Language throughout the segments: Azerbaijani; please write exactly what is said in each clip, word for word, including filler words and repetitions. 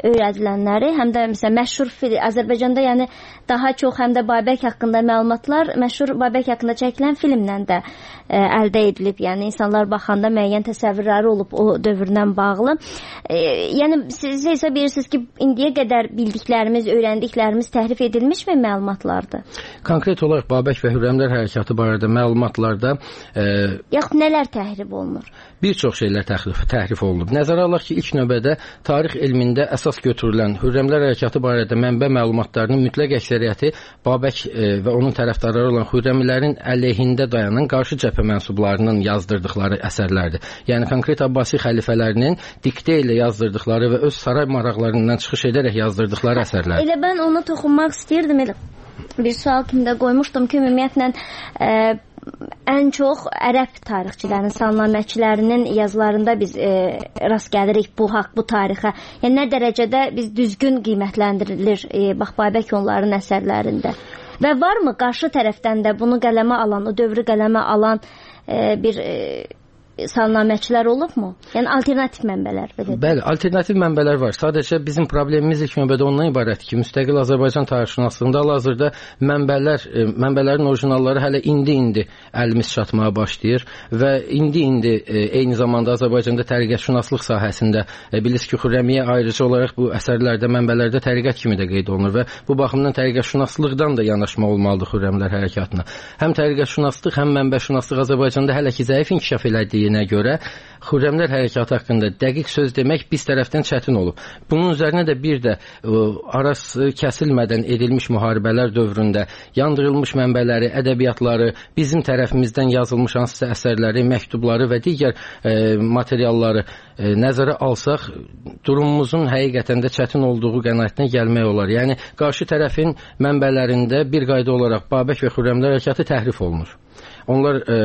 öyrədilənləri, həm də məsələn məşhur film, Azərbaycanda yəni daha çox həm də Babək haqqında məlumatlar məşhur Babək haqqında çəkilən filmlə də ə, əldə edilib. Yəni insanlar baxanda müəyyən təsəvvürləri olub o dövrdən bağlı. E, yəni siz hesab edirsiniz ki, indiyə qədər bildiklərimiz, öyrəndiklərimiz təhrif edilmişmi məlumatlardır? Konkret olaraq Babək və Hürrəmlər hərəkatı barədə məlumatlarda e, yaxud nələr təhrif olunur? Bir çox şeylər təhrif, təhrif olunub. Nəzərə alaq ki, ilk növbədə tarix elmində əsas götürülən Hürrəmlər hərəkatı barədə mənbə məlumatlarının mütləq əksəriyyəti Babək e, və onun tərəfdarları olan Hürrəmlərin əleyhində dayanan qarşı cəbhə mənsublarının yazdırdıqları əsərlərdir. Yəni konkret Abbasi xəlifələrinin diktə ilə yazdırdıqları və öz saray maraqlarından çıxış edərək yazdırdıqları əsərlərdir. Elə mən ona toxunmaq istəyirdim. Elə bir sual kimi də qoymuşdum ki, ümumiyyətlə e, ən çox ərəb tarixçilərinin, salnaməçilərinin yazılarında biz e, rast gəlirik bu haqq, bu tarixə. Yəni nə dərəcədə biz düzgün qiymətləndirilir e, bax Babək onların əsərlərində. Və varmı qarşı tərəfdən də bunu qələmə alan, o dövrü qələmə alan e, bir e, salnaməçilər olubmu? Yəni alternativ mənbələr. Belə Bəli, alternativ mənbələr var. Sadəcə bizim problemimiz ilk növbədə ondan ibarətdir ki, müstəqil Azərbaycan tarixşünaslığında hal-hazırda mənbələr, mənbələrin orijinalları hələ indi-indi əlimiz çatmağa başlayır və indi-indi eyni zamanda Azərbaycanda təriqətşünaslıq sahəsində bilirsiniz ki, Xürrəmiyyə ayrıca olaraq bu əsərlərdə, mənbələrdə təriqət kimi də qeyd olunur və bu baxımdan təriqətşünaslığdan da yanaşma olmalıdır Xürrəmlər hərəkatına. Həm təriqətşünaslıq, həm mənbəşünaslıq Azərbaycanda hələ ki zəif inkişaf elədiyi görə Xürrəmlər hərəkatı haqqında dəqiq söz demək biz tərəfdən çətin olub. Bunun üzərinə də bir də arası kəsilmədən edilmiş müharibələr dövründə yandırılmış mənbələri, ədəbiyyatları, bizim tərəfimizdən yazılmış hansısa əsərləri, məktubları və digər e, materialları e, nəzərə alsaq, durumumuzun həqiqətən də çətin olduğu qənaətinə gəlmək olar. Yəni qarşı tərəfin mənbələrində bir qayda olaraq Babək və Xürrəmlər hərəkatı təhrif olunur. Onlar e,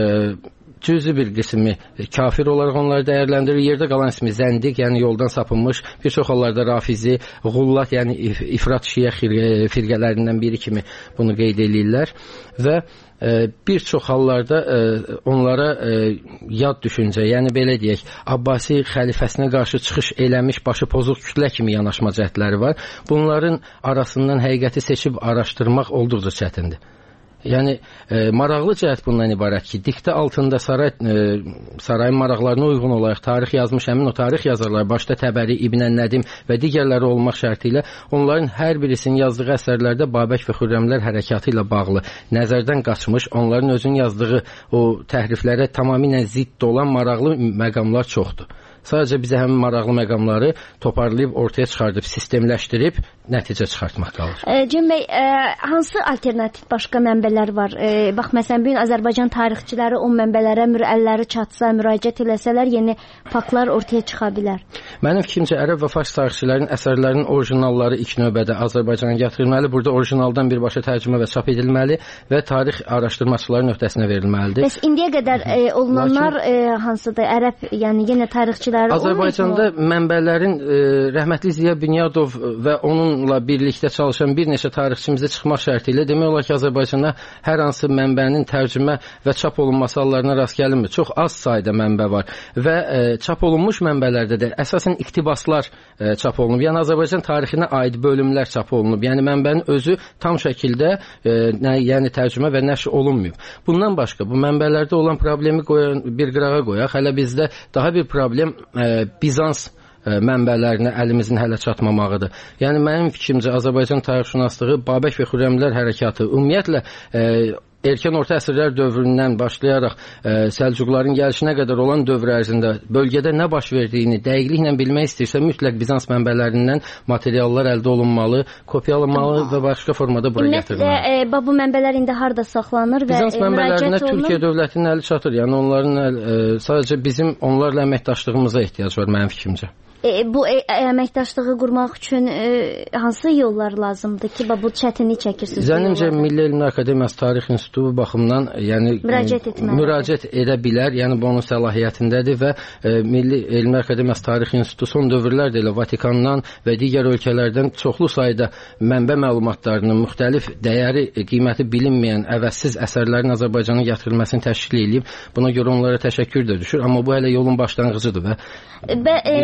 cüzi bir qismi kafir olaraq onları dəyərləndirir. Yerdə qalan ismi zəndiq, yəni yoldan sapınmış, bir çox hallarda rafizi,ğullat, yəni if ifrat şiə firqələrindən biri kimi bunu qeyd edirlər və e, bir çox hallarda e, onlara e, yad düşüncə, yəni belə deyək, Abbasi xəlifəsinə qarşı çıxış eləmiş başı pozuq kütlə kimi yanaşma cəhdləri var. Bunların arasından həqiqəti seçib araşdırmaq olduqca çətindir. Yəni e, maraqlı cəhət bundan ibarət ki, diktə altında saray e, sarayın maraqlarına uyğun olaraq tarix yazmış həmin o tarix yazarlar, başda Təbəri, İbn Nədim və digərləri olmaq şərti ilə onların hər birisinin yazdığı əsərlərdə Babək və Xürrəmlər hərəkatı ilə bağlı nəzərdən qaçmış, onların özünün yazdığı o təhriflərə tamamilə zidd olan maraqlı məqamlar çoxdur. Sadəcə bizə həmin maraqlı məqamları toparlayıb ortaya çıxardıb, sistemləşdirib nəticə çıxartmaq qalır. E, Cem bəy, e, hansı alternativ başqa mənbələr var? E, bax, məsələn, bugün Azərbaycan tarixçiləri o mənbələrə əlləri çatsa, müraciət eləsələr, yeni faktlar ortaya çıxa bilər. Mənim fikrimcə, ərəb və fars tarixçilərin əsərlərinin orijinalları ilk növbədə Azərbaycana gətirilməli, burada orijinaldan birbaşa tərcümə və çap edilməli və tarix araşdırmaçıların öhdəsinə verilməlidir. Bəs indiyə qədər e, olunanlar Lakin... e, hansıdır? Ərəb, yəni yenə tarixçi Azərbaycanda mənbələrin e, rəhmətli Ziya Bünyadov və onunla birlikdə çalışan bir neçə tarixçimizə çıxmaq şərti ilə demək olar ki, Azərbaycanda hər hansı mənbənin tərcümə və çap olunması hallarına rast gəlinmir. Çox az sayda mənbə var və e, çap olunmuş mənbələrdə də əsasən iqtibaslar e, çap olunub. Yəni Azərbaycan tarixinə aid bölümlər çap olunub. Yəni mənbənin özü tam şəkildə e, nə, yəni tərcümə və nəşr olunmayıb. Bundan başqa bu mənbələrdə olan problemi qoyan, bir qırağa qoyaq. Hələ bizdə daha bir problem e, Bizans e, mənbələrinə əlimizin hələ çatmamağıdır. Yəni mənim fikrimcə Azərbaycan tarixşünaslığı Babək və Xürrəmlər hərəkatı ümumiyyətlə e, erkən orta əsrlər dövründən başlayaraq e, Səlcuqların gəlişinə qədər olan dövr ərzində bölgədə nə baş verdiyini dəqiqliklə bilmək istəyirsə mütləq Bizans mənbələrindən materiallar əldə olunmalı, kopyalanmalı və başqa formada bura gətirilməli. E, bu mənbələr indi harda saxlanır və Bizans mənbələrinə Türkiyə dövlətinin əli çatır. Yəni onların əl, e, sadəcə bizim onlarla əməkdaşlığımıza ehtiyac var mənim fikrimcə. E, bu e, əməkdaşlığı qurmaq üçün e, hansı yollar lazımdır ki, bu çətinlik çəkirsiniz? Zənnimcə Milli Elmlər Akademiyası Tarix İnstitutu baxımından yəni müraciət etməlidir. Müraciət edə bilər. Yəni bu onun səlahiyyətindədir və e, Milli Elmlər Akademiyası Tarix İnstitutu son dövrlərdə elə Vatikandan və digər ölkələrdən çoxlu sayda mənbə məlumatlarının müxtəlif dəyəri, qiyməti bilinməyən əvəzsiz əsərlərin Azərbaycana gətirilməsini təşkil edib. Buna görə onlara təşəkkür də düşür, amma bu hələ yolun başlanğıcıdır və Bə, e, Bizans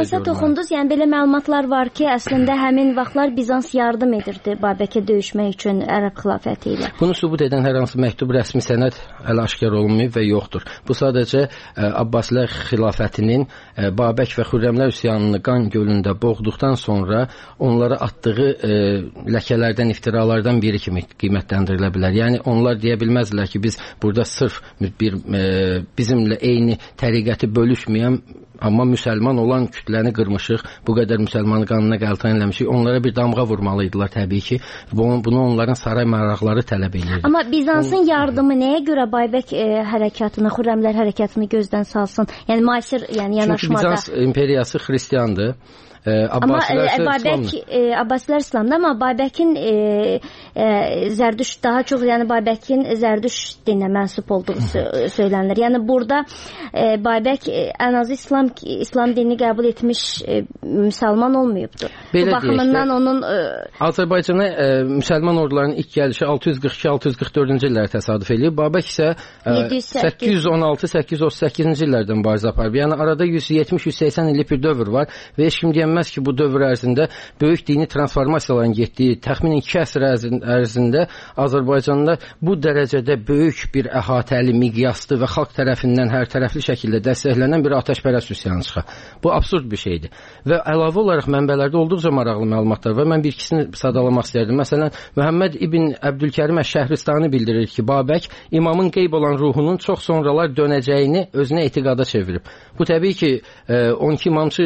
Bizansə toxundunuz, yəni belə məlumatlar var ki, əslində həmin vaxtlar Bizans yardım edirdi Babəkə döyüşmək üçün Ərəb xilafəti ilə. Bunu sübut edən hər hansı məktub, rəsmi sənəd hələ aşkar olunmayıb və yoxdur. Bu sadəcə ə, Abbasilər xilafətinin ə, Babək və Xürrəmlər üsyanını qan gölündə boğduqdan sonra onlara atdığı ə, ləkələrdən, iftiralardan biri kimi qiymətləndirilə bilər. Yəni onlar deyə bilməzlər ki, biz burada sırf bir ə, bizimlə eyni təriqəti bölüşməyən amma müsəlman olan kütləni qırmışıq, bu qədər müsəlmanı qanına qəltan eləmişik. Onlara bir damğa vurmalıydılar təbii ki. Bunu onların saray maraqları tələb edirdi. Amma Bizansın yardımı nəyə görə Baybək e, hərəkatını, Xürrəmlər hərəkatını gözdən salsın? Yəni müasir, yəni yanaşmada. Çünki Bizans imperiyası xristiandır. E, amma e, Babək e, Abbasilər İslamda, amma Babəkin e, e, Zərdüş daha çox, yəni Babəkin Zərdüş dininə mənsub olduğu söylənilir. Yəni burada e, Babək e, ən azı İslam İslam dinini qəbul etmiş e, müsəlman olmayıbdır. Belə bu baxımından deyək, onun e, Azərbaycana e, müsəlman ordularının ilk gəlişi altı yüz qırx iki altı yüz qırx dördüncü illərə təsadüf eləyib. Babək isə e, səkkiz yüz on altı səkkiz yüz otuz səkkizinci illərdən mübarizə aparıb. Yəni arada yüz yetmiş yüz səksən illik bir dövr var və heç kim deyəməz ki, bu dövr ərzində böyük dini transformasiyaların getdiyi təxminən iki əsr ərzində Azərbaycanda bu dərəcədə böyük bir əhatəli, miqyaslı və xalq tərəfindən hər tərəfli şəkildə dəstəklənən bir atəşpərəst üsyanı çıxa. Bu absurd bir şeydir. Və əlavə olaraq mənbələrdə olduqca maraqlı məlumatlar var. Mən bir ikisini sadalamaq istərdim. Məsələn, Məhəmməd ibn Əbdülkərim Əş-Şəhristani bildirir ki, Babək imamın qeyb olan ruhunun çox sonralar dönəcəyini özünə etiqada çevirib. Bu təbii ki, on iki imamçı,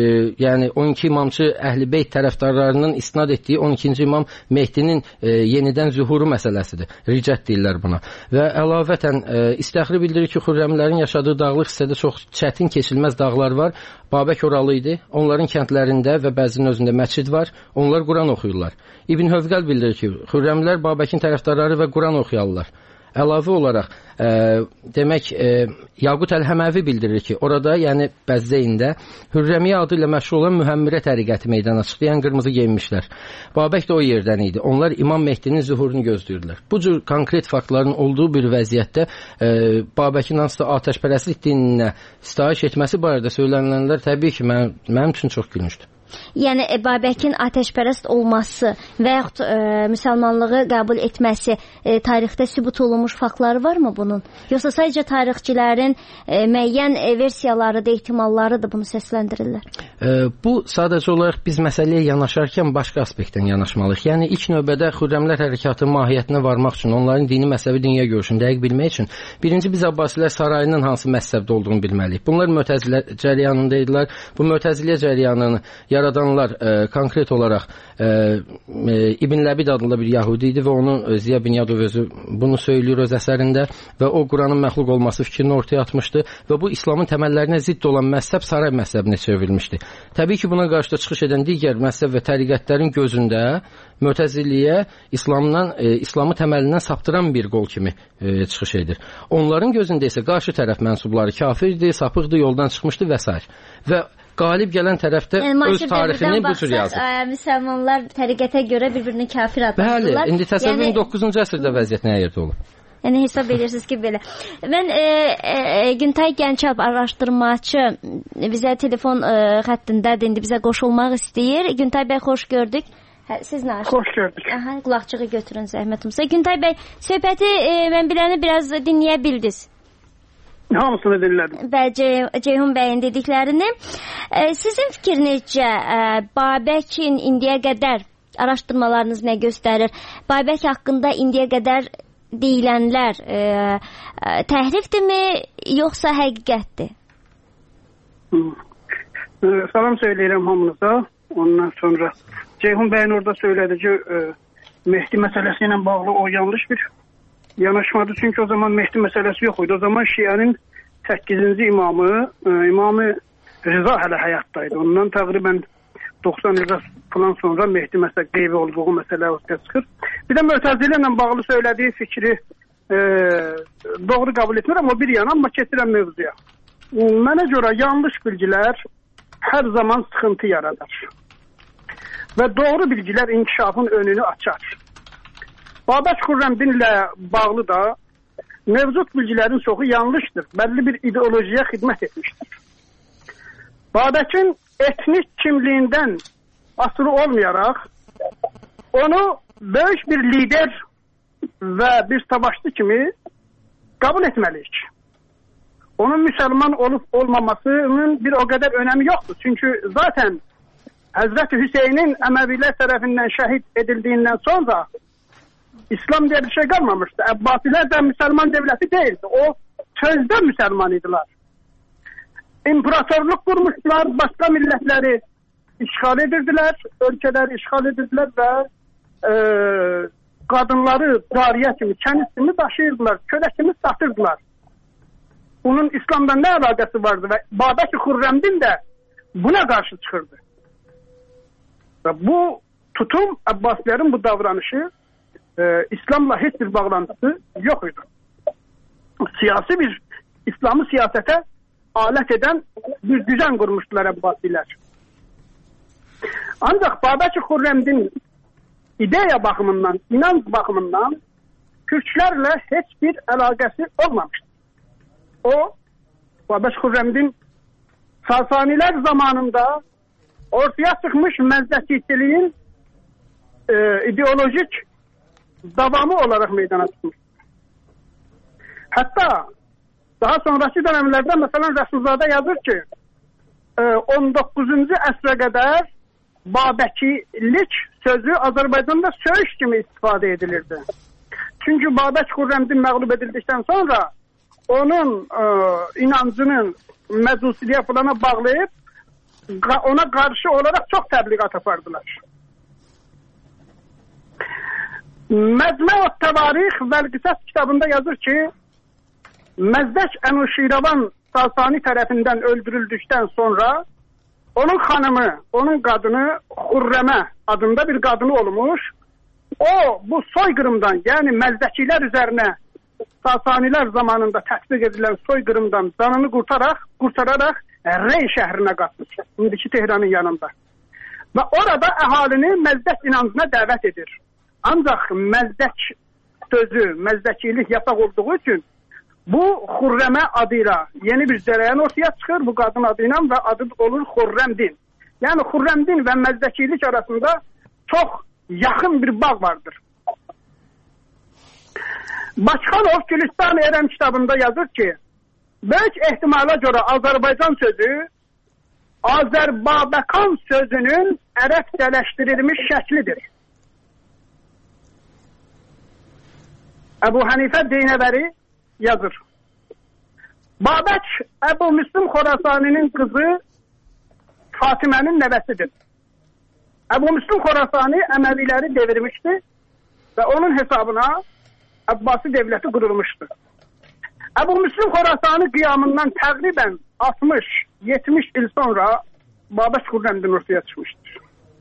yəni on iki imamçı Əhl-i-Beyt tərəfdarlarının istinad etdiyi on ikinci imam Mehdinin e, yenidən zühuru məsələsidir. Ricət deyirlər buna. Və əlavətən e, İstəxri bildirir ki, Xürrəmlərin yaşadığı dağlıq hissədə çox çətin keçilməz dağlar var. Babək oralı idi. Onların kəndlərində və bəzinin özündə məscid var. Onlar Quran oxuyurlar. İbn Hövqəl bildirir ki, Xürrəmlər Babəkin tərəfdarları və Quran oxuyarlar. Əlavə olaraq, e, demək, e, Yaqut Əl-Həməvi bildirir ki, orada, yəni Bəzdəyində Hürrəmiyyə adı ilə məşhur olan Mühəmmirə təriqəti meydana çıxdı, yəni qırmızı geyinmişlər. Babək də o yerdən idi. Onlar İmam Mehdinin zühurunu gözləyirlər. Bu cür konkret faktların olduğu bir vəziyyətdə e, Babəkin hansısa atəşpərəstlik dininə sitayiş etməsi barədə söylənilənlər təbii ki, mən, mənim üçün çox gülmüşdür. Yəni e, Babəkin atəşpərəst olması və yaxud e, müsəlmanlığı qəbul etməsi e, tarixdə sübut olunmuş faktları varmı bunun? Yoxsa sadəcə tarixçilərin e, müəyyən e, versiyaları da, ehtimalları da bunu səsləndirirlər? E, bu sadəcə olaraq biz məsələyə yanaşarkən başqa aspektdən yanaşmalıyıq. Yəni ilk növbədə Xürrəmlər hərəkatının mahiyyətinə varmaq üçün, onların dini məzhəbi dünya görüşünü dəqiq bilmək üçün birinci biz Abbasilər sarayının hansı məzhəbdə olduğunu bilməliyik. Bunlar Mötəzilə cəryanında idilər. Bu Mötəzilə cəryanını yaradanlar e, konkret olaraq e, e, İbn Ləbid adlı bir Yahudi idi və onun Ziya Bünyadov özü bunu söylüyor öz əsərində və o Quranın məxluq olması fikrini ortaya atmışdı və bu İslamın təməllərinə zidd olan məzhəb saray məzhəbinə çevrilmişdi. Təbii ki, buna qarşı da çıxış edən digər məzhəb və təriqətlərin gözündə Mötəziliyə İslamdan, e, İslamı təməlindən saptıran bir qol kimi e, çıxış edir. Onların gözündə isə qarşı tərəf mənsubları kafirdir, sapıqdır, yoldan çıxmışdı və s. Və qalib gələn tərəfdə yəni, öz tarixini bu cür yazır. Ə, müsəlmanlar təriqətə görə bir-birini kafir adlandırırlar. Bəli, indi təsəvvürün yəni, doqquzuncu əsrdə vəziyyət nə yerdə olur? Yəni hesab edirsiniz ki, belə. Mən e, e, Güntay Gəncalp araşdırmaçı bizə telefon e, xəttindədir, indi bizə qoşulmaq istəyir. Güntay bəy, xoş gördük. Hə, siz nə Xoş gördük. Aha, qulaqçığı götürün zəhmətimizə. Güntay bəy, söhbəti e, mən biləni biraz dinləyə bildiniz. Hamısını dinlədim. Bəli, Ceyhun bəyin dediklərini. E, sizin fikrinizcə e, Babəkin indiyə qədər araşdırmalarınız nə göstərir? Babək haqqında indiyə qədər deyilənlər e, e, təhrifdirmi, yoxsa həqiqətdir? E, salam söyləyirəm hamınıza. Ondan sonra Ceyhun bəyin orada söylədi ki, e, Mehdi məsələsi ilə bağlı o yanlış bir yanaşmadı. Çünki o zaman Mehdi məsələsi yox idi. O zaman Şiənin səkkizinci imamı, e, İmamı Rıza hələ həyatdaydı. Ondan təqribən doxsan il falan sonra Mehdi məsələ qeybi olduğu məsələ ortaya çıxır. Bir də Mötəzilə ilə bağlı söylədiyi fikri e, doğru qəbul etmirəm. O bir yana, amma keçirəm mövzuya. Mənə görə yanlış bilgilər hər zaman sıxıntı yaradar. Və doğru bilgilər inkişafın önünü açar. Babək Xürrəmdinlə bağlı da mövcud bilgilərin çoxu yanlışdır. Bəlli bir ideolojiyə xidmət etmişdir. Babəkin etnik kimliğinden asılı olmayarak onu böyük bir lider ve bir savaşçı kimi kabul etmeliyiz. Onun Müslüman olup olmamasının bir o kadar önemi yoktu. Çünkü zaten Hazreti Hüseyin'in Emeviler tarafından şehit edildiğinden sonra İslam diye bir şey kalmamıştı. Abbasiler de Müslüman devleti değildi. O sözde Müslüman idiler. İmparatorluk kurmuşlar, başka milletleri işgal edirdiler, ülkeleri işgal edirdiler ve e, kadınları cariye kimi, kendisini taşıyırdılar, köle kimi satırdılar. Bunun İslam'da ne alakası vardı ve Babək-i Xürrəmdin de buna karşı çıkırdı. Ve bu tutum, Abbasilerin bu davranışı e, İslam'la hiçbir bağlantısı yokuydu. Siyasi bir, İslam'ı siyasete alet eden bir düzen kurmuştular Abbasiler. Ancak Babək-i Xürrəmdin ideya bakımından, inanç bakımından Türklerle hiçbir alakası olmamıştı. O, Babək-i Xürrəmdin Sasaniler zamanında ortaya çıkmış məzdəkçiliğin e, ideolojik davamı olarak meydana çıkmış. Hatta daha sonraki dönemlerde mesela Resulzade yazır ki e, on dokuzuncu əsrə qədər Babəkilik sözü Azərbaycanda söyüş kimi istifade edilirdi. Çünkü Babək Xürrəmdin məğlub edildikten sonra onun e, inancının məcusiliyə falana bağlayıp ona karşı olarak çok tebligat yapardılar. Məcmu Təvarix və Qisas kitabında yazır ki Məzdək Ənuşiravan Sasani tarafından öldürüldükten sonra onun hanımı, onun kadını Xürrəmə adında bir kadını olmuş. O bu soykırımdan yani Məzdəkiler üzerine Sasaniler zamanında tətbiq edilen soykırımdan canını kurtararak, kurtararak Rey şehrine katmış. Şimdiki Tehran'ın yanında. Ve orada əhalini Məzdək inancına dəvət edir. Ancak Məzdək sözü, Məzdəkilik yasak olduğu için bu Xürrəmə adıyla yeni bir cereyan ortaya çıkır bu kadın adıyla ve adı olur Xürrəmdin. Yani Xürrəmdin ve Məzdəkilik arasında çok yakın bir bağ vardır. Başkanov Gülistan Erəm kitabında yazır ki böyük ehtimala göre Azerbaycan sözü Azerbabekan sözünün Ərəbcələşdirilmiş şəklidir. Ebu Hanife Deynəbəri yazır. Babək Ebu Müslim Xorasani'nin kızı Fatime'nin nevesidir. Ebu Müslim Xorasani Emevileri devirmişti ve onun hesabına Abbasi devleti kurulmuştu. Ebu Müslim Xorasani kıyamından təqribən altmış yetmiş il sonra Babək Xürrəmdin ortaya çıkmıştır.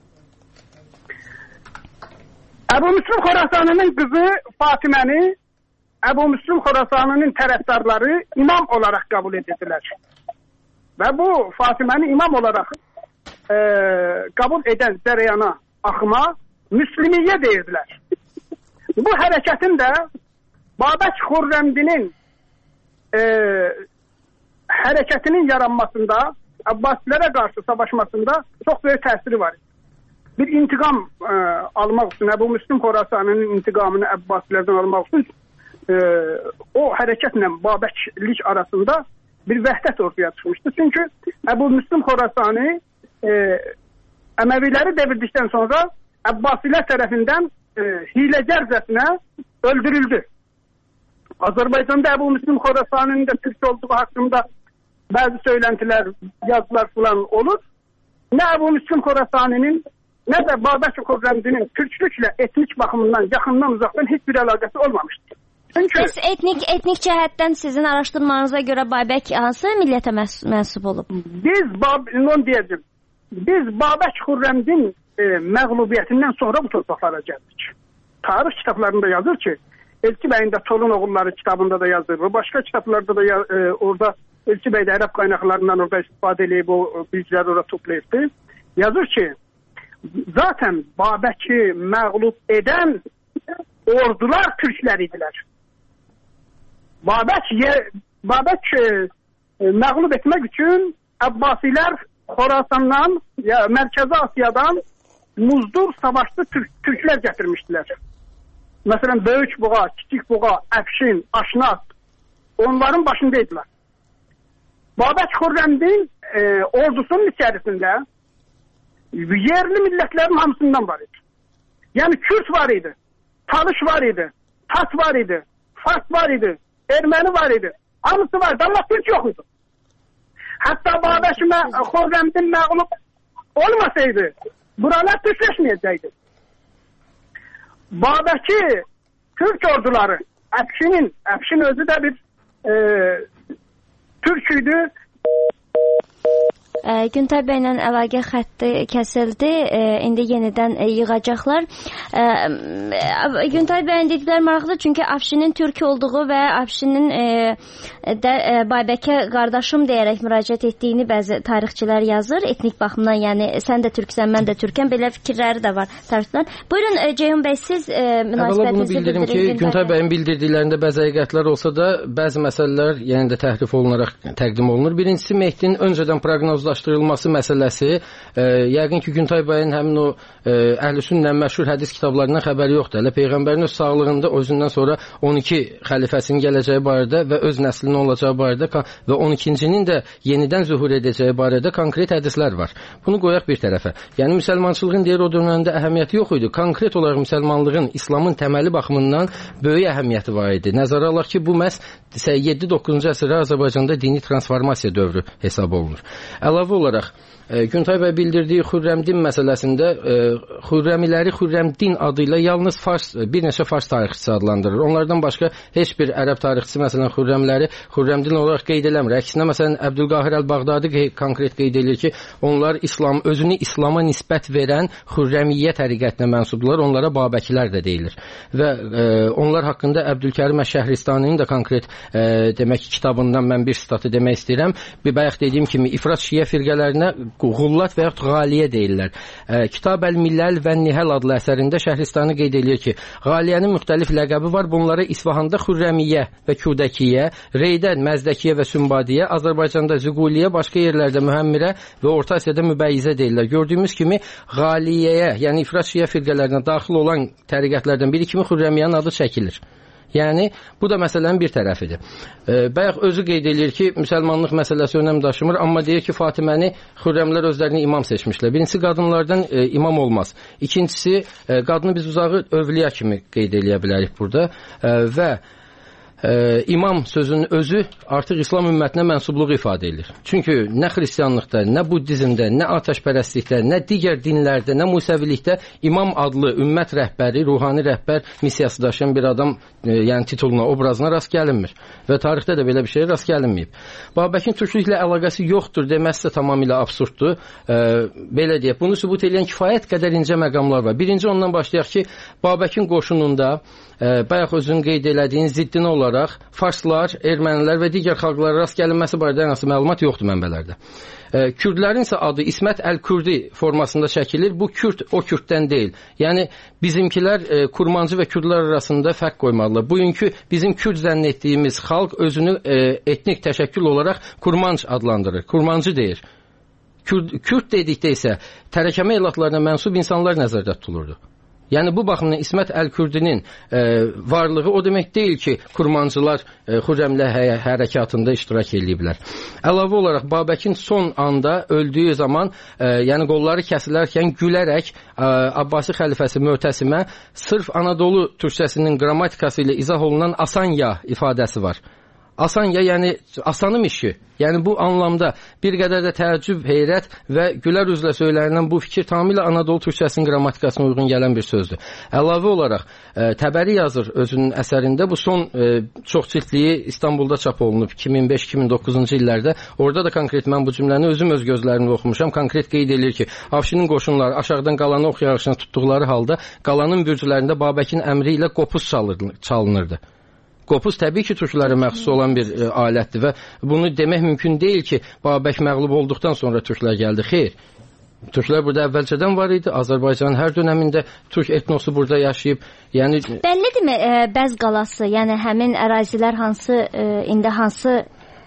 Ebu Müslim Xorasani'nin kızı Fatime'ni Ebu Müslim Xorasani'nin tərəfdarları imam olarak kabul edildiler. Ve bu Fatime'ni imam olarak e, kabul eden cereyana, akıma Müslimiye deyirdiler. Bu hareketin de Babək Xürrəmdinin e, hareketinin yaranmasında, Abbasilere karşı savaşmasında çok büyük tesiri var. Bir intikam e, almak için, Ebu Müslim Xorasani'nin intikamını Abbasilerden almak için e, o hareketle Babəklik arasında bir vəhdət ortaya çıkmıştı. Çünkü Ebu Müslim Xorasani e, Emevileri devirdikten sonra Abbasiler tarafından e, hilecercesine öldürüldü. Azerbaycan'da Ebu Müslim Xorasani'nin de Türk olduğu hakkında bazı söylentiler, yazılar falan olur. Ne Ebu Müslim Xorasani'nin ne de Babək Xürrəmdinin Türklükle etnik bakımından yakından uzaktan hiçbir alakası olmamıştır. Çünkü Bəs etnik etnik cəhətdən sizin araşdırmanıza görə Babək hansı millətə mənsub olub? Biz onu diyeceğim. Biz Babək Xürrəmdin e, məğlubiyyətindən sonra bu torpaqlara gəldik. Tarix kitablarında yazır ki, Elçi Bəy'in də Torun Oğulları kitabında da yazır ve başka kitaplarda da e, orada Elçi Bey de Ərəb qaynaqlarından orada istifadə edib o bilgiləri orada toplayıbdı. Yazır ki, zaten Babək'i məğlub eden ordular Türklər idilər. Babək, Babək e, məğlub etmək üçün Abbasiler Xorasandan, ya Mərkəzi Asiyadan muzdur savaşlı türk, türklər gətirmişdilər. Məsələn, Böyük Buğa, Kiçik Buğa, Əfşin, Aşnaq onların başındaydılar. Babək Xürrəmdin e, ordusunun içərisində yerli millətlərin hamısından var idi. Yəni Kürt var idi, Talış var idi, Tat var idi, Fars var idi, Erməni var idi. Hamısı vardı, amma Türk yox idi. Hətta Babək Xürrəmdin məğlub olmasaydı, buralar türkləşməyəcəkdi. Babəki Türk orduları, Əfşinin, Əfşin özü də bir e, Türk idi. Güntər bəylə əlaqə xətti kəsildi. E, indi yenidən e, yığacaqlar. E, Güntər bəyin dedikləri maraqlıdır, çünki Əfşinin türk olduğu və Əfşinin e, də e, Babəkə qardaşım deyərək müraciət etdiyini bəzi tarixçilər yazır. Etnik baxımdan, yəni sən də türksən, mən də türkəm. Belə fikirləri də var tarixçilər. Buyurun e, Ceyhun bəy, siz e, münasibətinizi bildirin. Bunu bildirim ki, Güntər bəyin bildirdiklərində bəzi həqiqətlər olsa da, bəzi məsələlər yenə də təhrif olunaraq təqdim olunur. Birincisi, Mehdinin öncədən proqnozlaşdırılması məsələsi, e, yəqin ki, Güntər bəyin həmin o e, Əhl-i-Sünnə məşhur hədis kitablarından xəbəri yoxdur. Hələ Peyğəmbərin öz sağlığında özündən sonra on iki xəlifəsinin gələcəyi barədə və öz nəslinin olacağı barədə və on ikincinin də yenidən zühur edəcəyi barədə konkret hədislər var. Bunu qoyaq bir tərəfə. Yəni, müsəlmançılığın deyir o dövrəndə əhəmiyyəti yox idi. Konkret olaraq müsəlmanlığın, İslamın təməli baxımından böyük əhəmiyyəti var idi. Nəzərə alaq ki, bu məhz yeddi doqquzuncu əsrdə Azərbaycanda dini transformasiya dövrü hesab olunur. Əlavə olaraq, e, Güntər bəy bildirdiyi Xürrəmdin məsələsində e, Xürrəmiləri Xürrəmdin adı ilə yalnız Fars, bir neçə Fars tarixçisi adlandırır. Onlardan başqa heç bir ərəb tarixçisi məsələn Xürrəmləri Xürrəmdin olaraq qeyd eləmir. Əksinə məsələn Əbdülqahir Əl-Bağdadi konkret qeyd edir ki, onlar İslam, özünü İslama nisbət verən Xürrəmiyyə təriqətinə mənsubdular. Onlara Babəkilər də deyilir. Və e, onlar haqqında Əbdülkərim Əş-Şəhristaninin də konkret e, demək ki, kitabından mən bir sitatı demək istəyirəm. Bir bayaq dediyim kimi İfrat Şiə firqələrinə Qullat və yaxud Qaliyə deyirlər. E, Kitab Əl-Milləl və Nihəl adlı əsərində Şəhristani qeyd edir ki, Qaliyənin müxtəlif ləqəbi var. Bunlara İsfahanda Xürrəmiyyə və Kudəkiyyə, Reydə Məzdəkiyyə və Sümbadiyyə, Azərbaycanda Züquliyyə, başqa yerlərdə Mühəmmirə və Orta Asiyada Mübəyyizə deyirlər. Gördüyümüz kimi Qaliyəyə, yəni İfrat Şiə firqələrinə daxil olan təriqətlərdən biri kimi Xürrəmiyyənin adı çəkilir. Yəni, bu da məsələnin bir tərəfidir. E, bayaq özü qeyd edir ki, müsəlmanlıq məsələsi önəm daşımır, amma deyir ki, Fatiməni Xürrəmlər özlərini imam seçmişlər. Birincisi, qadınlardan e, imam olmaz. İkincisi, e, qadını biz uzağı övliya kimi qeyd eləyə bilərik burada e, və Ee, imam sözünün özü artıq İslam ümmətinə mənsubluğu ifadə edir. Çünki nə xristianlıqda, nə buddizmdə, nə atəşpərəstlikdə, nə digər dinlərdə, nə musəvilikdə imam adlı ümmət rəhbəri, ruhani rəhbər missiyası daşıyan bir adam e, yəni tituluna, obrazına rast gəlinmir. Və tarixdə də belə bir şeyə rast gəlinməyib. Babəkin türklüklə əlaqəsi yoxdur deməsi də tamamilə absurddur. E, belə deyək, bunu sübut edən kifayət qədər incə məqamlar var. Birinci ondan başlayaq ki, Babəkin qoşununda e, bayaq özünün qeyd elədiyin ziddinə olaraq farslar, ermənilər və digər xalqlara rast gəlinməsi barədə ən azı məlumat yoxdur mənbələrdə. E, Kürdlərin isə adı İsmət Əl-Kürdi formasında çəkilir. Bu Kürd o Kürddən deyil. Yəni bizimkilər e, Kurmancı və Kürdlər arasında fərq qoymalılar. Bugünkü bizim Kürd zənn etdiyimiz xalq özünü e, etnik təşəkkül olaraq Kurmanc adlandırır. Kurmancı deyir. Kürd, Kürd dedikdə isə tərəkəmə elatlarına mənsub insanlar nəzərdə tutulurdu. Yəni bu baxımdan İsmət Əl-Kürdinin e, varlığı o demək deyil ki, Kurmancılar e, Xürrəmlə hə hərəkatında iştirak ediblər. Əlavə olaraq Babəkin son anda öldüyü zaman, e, yəni qolları kəsilərkən gülərək e, Abbasi xəlifəsi Möhtəsimə sırf Anadolu türkçəsinin qrammatikası ilə izah olunan asanya ifadəsi var. Asanya, yəni asanım işi. Yəni bu anlamda bir qədər də təəccüb, heyrət və gülər üzlə söylənilən bu fikir tamamilə Anadolu türkçəsinin qrammatikasına uyğun gələn bir sözdür. Əlavə olaraq e, Təbəri yazır özünün əsərində, bu son e, çox cildliyi İstanbulda çap olunub iki min beş iki min doqquzuncu illərdə. Orada da konkret mən bu cümləni özüm öz gözlərimlə oxumuşam. Konkret qeyd edir ki, Afşinin qoşunları aşağıdan qalanı ox yarışına tutduqları halda qalanın bürclərində Babəkin əmri ilə qopuz çalınırdı. Qopuz təbii ki, türklərə məxsus olan bir e, alətdir və bunu demək mümkün deyil ki, Babək məğlub olduqdan sonra türklər gəldi. Xeyr, türklər burada əvvəlcədən var idi. Azərbaycanın hər dönəmində türk etnosu burada yaşayıb. Yəni bəllidirmi e, Bəz qalası, yəni həmin ərazilər hansı e, indi hansı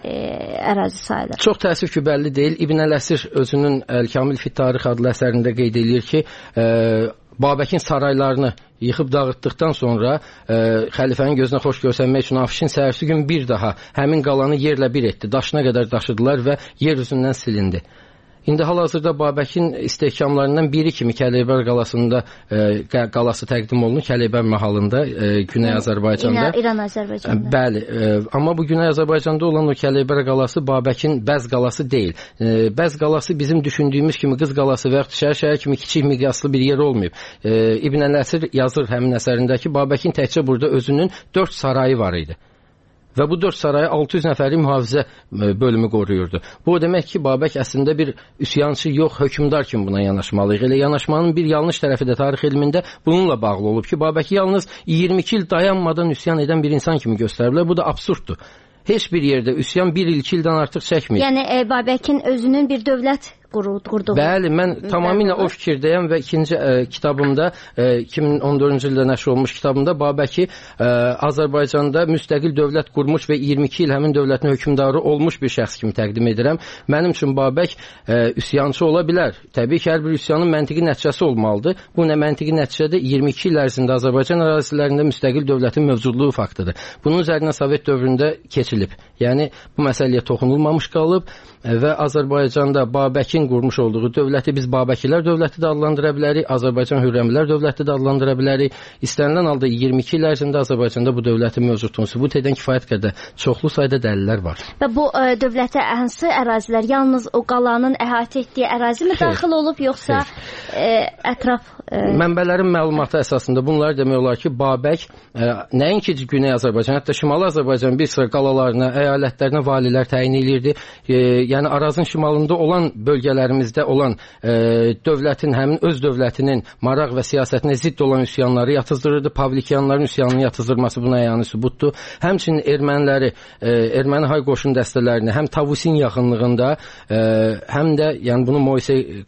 e, ərazi sayılır? Çox təəssüf ki, bəlli deyil. İbn Əl-Əsir özünün Əl-Kamil fi Tarix adlı əsərində qeyd edir ki, e, Babəkin saraylarını yıxıb dağıtdıqdan sonra e, xəlifənin gözünə xoş görsənmək üçün Afşin səhərsi gün bir daha həmin qalanı yerlə bir etdi. Daşına qədər daşıdılar və yer üzündən silindi. İndi hal-hazırda Babəkin istehkamlarından biri kimi Kəleyber qalasında e, qalası təqdim olunur. Kəleyber mahalında, e, Güney Azərbaycanda. İran Azərbaycanda. Bəli, e, amma bu Güney Azərbaycanda olan o Kəleyber qalası Babəkin Bəz qalası deyil. E, Bəz qalası bizim düşündüyümüz kimi Qız qalası və ya şəhər şəhər kimi kiçik miqyaslı bir yer olmayıb. E, İbn Əl-Əsir yazır həmin əsərində ki, Babəkin təkcə burada özünün dörd sarayı var idi. Və bu dörd sarayı altı yüz nəfərlik mühafizə bölümü qoruyurdu. Bu o demək ki, Babək əslində bir üsyançı yox, hökmdar kimi buna yanaşmalıyıq. Elə yanaşmanın bir yanlış tərəfi də tarix elmində bununla bağlı olub ki, Babəki yalnız iyirmi iki il dayanmadan üsyan edən bir insan kimi göstəriblər. Bu da absurddur. Heç bir yerdə üsyan bir il, iki ildən artıq çəkmir. Yəni e, Babəkin özünün bir dövlət qurduğu. Bəli, mən tamamilə o fikirdəyəm və ikinci e, kitabımda e, iki min on dördüncü ildə nəşr olmuş kitabımda Babəki e, Azərbaycanda müstəqil dövlət qurmuş və iyirmi iki il həmin dövlətin hökmdarı olmuş bir şəxs kimi təqdim edirəm. Mənim üçün Babək e, üsyançı ola bilər. Təbii ki, hər bir üsyanın məntiqi nəticəsi olmalıdır. Bu nə məntiqi nəticədə iyirmi iki il ərzində Azərbaycan ərazilərində müstəqil dövlətin mövcudluğu faktıdır. Bunun üzərinə Sovet dövründə keçilib. Yəni bu məsələyə toxunulmamış qalıb və Azərbaycanda Babəkin qurmuş olduğu dövləti biz Babəkilər dövləti də adlandıra bilərik, Azərbaycan Hürrəmilər dövləti də adlandıra bilərik. İstənilən halda iyirmi iki il ərzində Azərbaycanda bu dövlətin mövcudluğunu sübut edən kifayət qədər çoxlu sayda dəlillər var. Və bu ə, dövlətə hansı ərazilər, yalnız o qalanın əhatə etdiyi ərazi mi daxil olub, yoxsa ə, ətraf? Ə... Mənbələrin məlumatı əsasında bunlar demək olar ki, Babək ə, nəinki Güney Azərbaycan, hətta Şimali Azərbaycan bir sıra qalalarına, əyalətlərinə valilər təyin edirdi. E, yəni Arazın şimalında olan bölgələrimizdə olan e, dövlətin, həmin öz dövlətinin maraq və siyasətinə zidd olan üsyanları yatızdırırdı. Pavlikyanların üsyanını yatızdırması buna əyani sübutdur. Həmçinin erməniləri, e, erməni hay qoşun dəstələrini həm Tavusin yaxınlığında, e, həm də, yəni bunu Moisey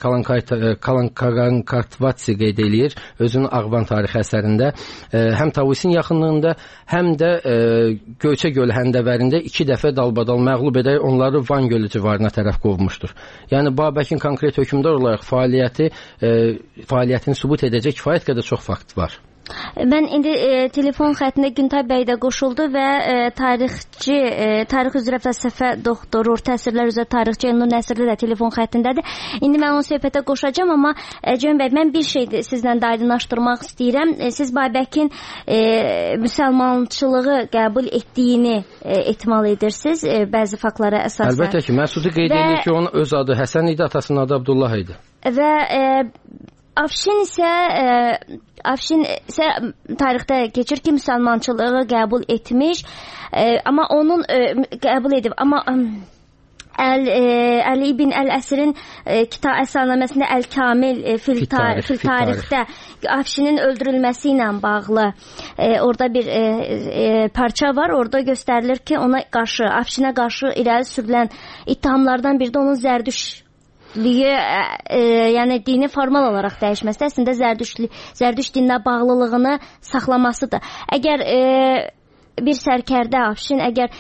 Kalankarvatsi qeyd eləyir özünün Ağvan tarixi əsərində, e, həm Tavusin yaxınlığında, həm də e, Göyçə gölü həndəvərində iki dəfə dalbadal məğlub edərək onları Van gölü civarına tərəf qovmuşdur. Yəni Babəkin konkret hökmdar olaraq fəaliyyəti, e, fəaliyyətini sübut edəcək kifayət qədər çox fakt var. Mən indi e, telefon xəttində Güntay bəy də qoşuldu və e, tarixçi, e, tarix üzrə fəlsəfə doktoru, təsirlər üzrə tarixçi Elnur Nəsirli də telefon xəttindədir. İndi mən onu söhbətə qoşacağam, amma e, Cəmin bəy, mən bir şey sizlə də aydınlaşdırmaq istəyirəm. E, siz Babəkin e, müsəlmançılığı qəbul etdiyini e, ehtimal edirsiniz, e, bəzi faktlara əsasən. Əlbəttə ki, Məsudi qeyd və... edir ki, onun öz adı Həsən idi, atasının adı Abdullah idi. Və e, Afşin isə e, Afşin isə tarixdə keçir ki, müsəlmançılığı qəbul etmiş, e, amma onun e, qəbul edib, amma e, Əl, e, Əli ibn Əl-Əsirin e, kitab əsərnaməsində Əl-Kamil e, fil, tar fil tarixdə Afşinin öldürülməsi ilə bağlı e, orada bir e, e, parça var. Orada göstərilir ki, ona qarşı, Afşinə qarşı irəli sürülən ittihamlardan biri də onun zərdüş Liyi, e, yəni dini formal olaraq dəyişməsi əslində zərdüşlü, zərdüş dininə bağlılığını saxlamasıdır. Əgər e, bir sərkərdə Afşin əgər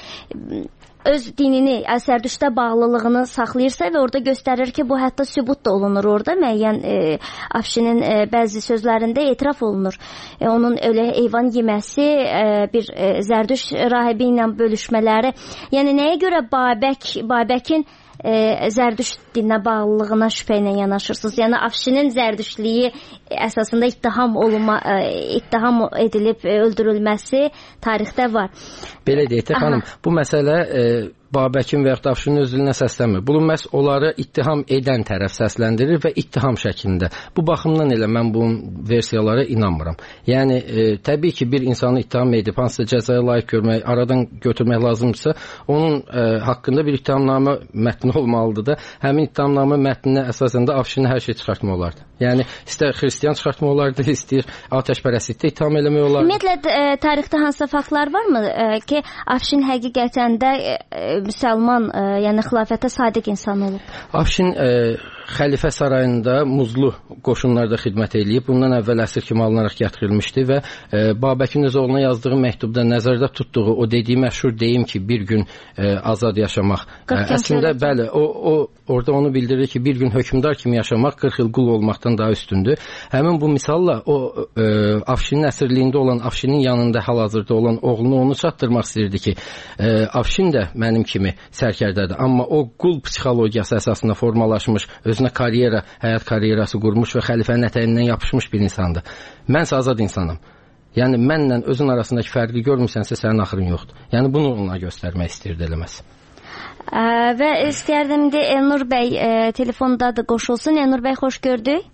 öz dinini, zərdüştə bağlılığını saxlayırsa və orada göstərir ki, bu hətta sübut da olunur orada, müəyyən e, Afşinin e, bəzi sözlərində etiraf olunur. E, onun elə heyvan yeməsi, e, bir e, zərdüş rahibi ilə bölüşmələri. Yəni nəyə görə Babək, Babəkin E, zərdüş dininə bağlılığına şübhə ilə yanaşırsınız? Yəni Afşinin zərdüşlüyü əsasında ittiham olunma, e, ittiham edilib e, öldürülməsi tarixdə var. Belə deyək də xanım, bu məsələ e, Babəkin və yaxud Afşinin özlüyünə səslənmir. Bunu məhz onları ittiham edən tərəf səsləndirir və ittiham şəklində. Bu baxımdan elə mən bu versiyalara inanmıram. Yəni e, təbii ki, bir insanı ittiham edib hansısa cəzaya layiq görmək, aradan götürmək lazımdırsa, onun e, haqqında bir ittihamnamə mətni olmalıdır da. Həmin ittihamnamə mətninə əsasən də Afşini hər şey çıxartmaq olardı. Yəni istər xristian çıxartmaq olardı, istəyir atəşpərəstlikdə ittiham eləmək olardı. Ümumiyyətlə e, tarixdə hansısa faktlar varmı e, ki, Afşin həqiqətən də e, müsəlman, e, yəni xilafətə sadiq insan olub? Afşin e, Xəlifə sarayında muzlu qoşunlarda xidmət eləyib. Bundan əvvəl əsir kimi alınaraq gətirilmişdi və e, Babəkin öz oğluna yazdığı məktubda nəzərdə tutduğu o dediyi məşhur deyim ki, bir gün e, azad yaşamaq. E, əslində bəli, o, o orada onu bildirir ki, bir gün hökmdar kimi yaşamaq qırx il qul olmaqdan daha üstündür. Həmin bu misalla o e, Afşinin əsirliyində olan, Afşinin yanında hal-hazırda olan oğlunu onu çatdırmaq istəyirdi ki, e, Afşin də mənim kimi sərkərdədir. Amma o qul psixologiyası əsasında formalaşmış, özünə karyera, həyat karyerası qurmuş və xəlifənin ətəyindən yapışmış bir insandır. Mənsə azad insanım. Yəni, mənlə özün arasındakı fərqi görmürsənsə, sənin axırın yoxdur. Yəni, bunu ona göstərmək istəyirdi eləməz. Ə, və istəyərdim de, Elnur bəy e, telefondadır, qoşulsun. Elnur bəy, xoş gördük.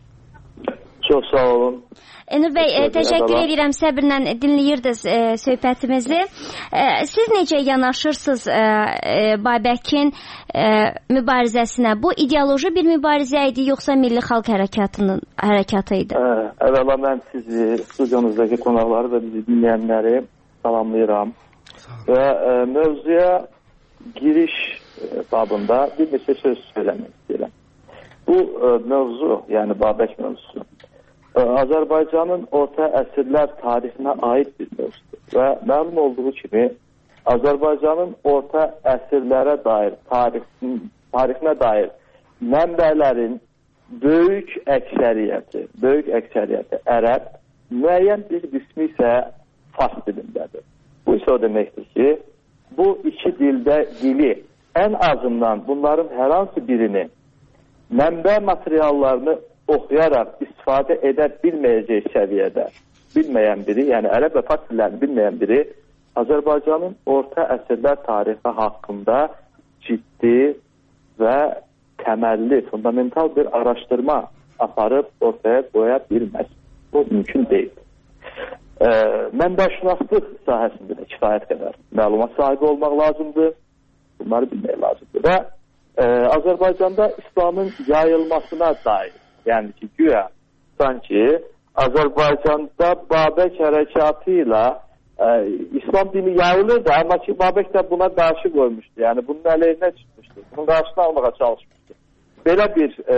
Çox sağ olun. Elnur bəy, e, təşəkkür edirəm, səbirlə dinləyirdiniz e, söhbətimizi. E, siz necə yanaşırsınız e, e, Babəkin e, mübarizəsinə? Bu ideoloji bir mübarizə idi, yoxsa Milli Xalq Hərəkatının hərəkatı idi? Ə, əvvəla mən sizi, studiyonuzdakı qonaqları və bizi dinləyənləri salamlayıram. Və ə, mövzuya giriş babında bir neçə söz söyləmək istəyirəm. Bu ə, mövzu, yəni Babək mövzusu, Azərbaycanın orta əsrlər tarixinə aid bir mövzudur və məlum olduğu kimi Azərbaycanın orta əsrlərə dair tarixin, tarixinə dair mənbələrin böyük əksəriyyəti, böyük əksəriyyəti ərəb, müəyyən bir qismi isə fars dilindədir. Bu isə o deməkdir ki, bu iki dildə dili ən azından bunların hər hansı birini mənbə materiallarını oxuyaraq istifadə edə bilməyəcək səviyyədə bilməyən biri, yəni ərəb və fars dillərini bilməyən biri Azərbaycanın orta əsrlər tarixi haqqında ciddi və təməlli, fundamental bir araşdırma aparıb ortaya qoya bilməz. Bu mümkün deyil. E, mənbəşünaslıq sahəsində də kifayət qədər məlumat sahibi olmaq lazımdır. Bunları bilmək lazımdır. Və e, Azərbaycanda İslamın yayılmasına dair, yəni ki, güya sanki Azərbaycanda Babək hərəkatı ilə e, İslam dini yayılırdı, amma ki, Babək də buna qarşı qoymuşdu. Yəni, bunun əleyhinə çıxmışdı. Bunun qarşısını almağa çalışmışdı. Belə bir e,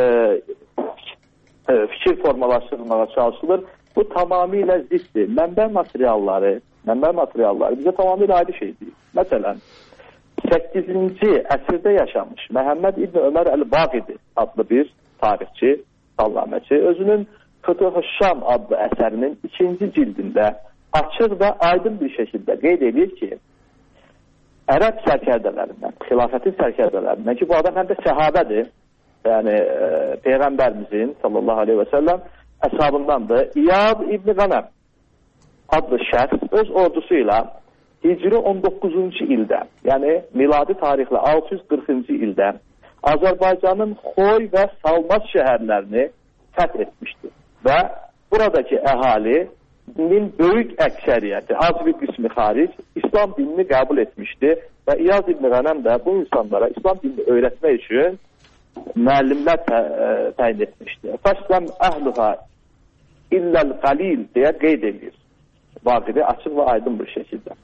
e, fikir formalaşdırılmağa çalışılır. Bu tamamilə ziddir. Mənbə materialları, mənbə materialları bizə tamamilə ayrı şeydir. Məsələn, səkkizinci əsrdə yaşamış Məhəmməd İbn Ömər Əl-Bağidi adlı bir tarixçi, sallaməçi, özünün Fütuh-u Şam adlı əsərinin ikinci cildində açıq və aydın bir şəkildə qeyd edir ki, ərəb sərkərdələrindən, xilafətin sərkərdələrindən ki, bu adam həm də səhabədir, yəni e, Peyğəmbərimizin sallallahu aleyhi və səlləm əshabındandır. İyad İbn Qənəm adlı şəxs öz ordusu ilə Hicri on doqquzuncu ildə, yəni miladi tarixlə altı yüz qırxıncı ildə Azərbaycanın Xoy və Salmas şəhərlərini fəth etmişdir. Və buradakı əhalinin böyük əksəriyyəti, az bir qismi xaric, İslam dinini qəbul etmişdi və İyaz İbn Qənəm də bu insanlara İslam dinini öyrətmək üçün müəllimlər tə, təyin etmişdi. Fəsləm əhluha illəl qalil deyə qeyd edir. Vaqidi açıq və aydın bir şəkildə.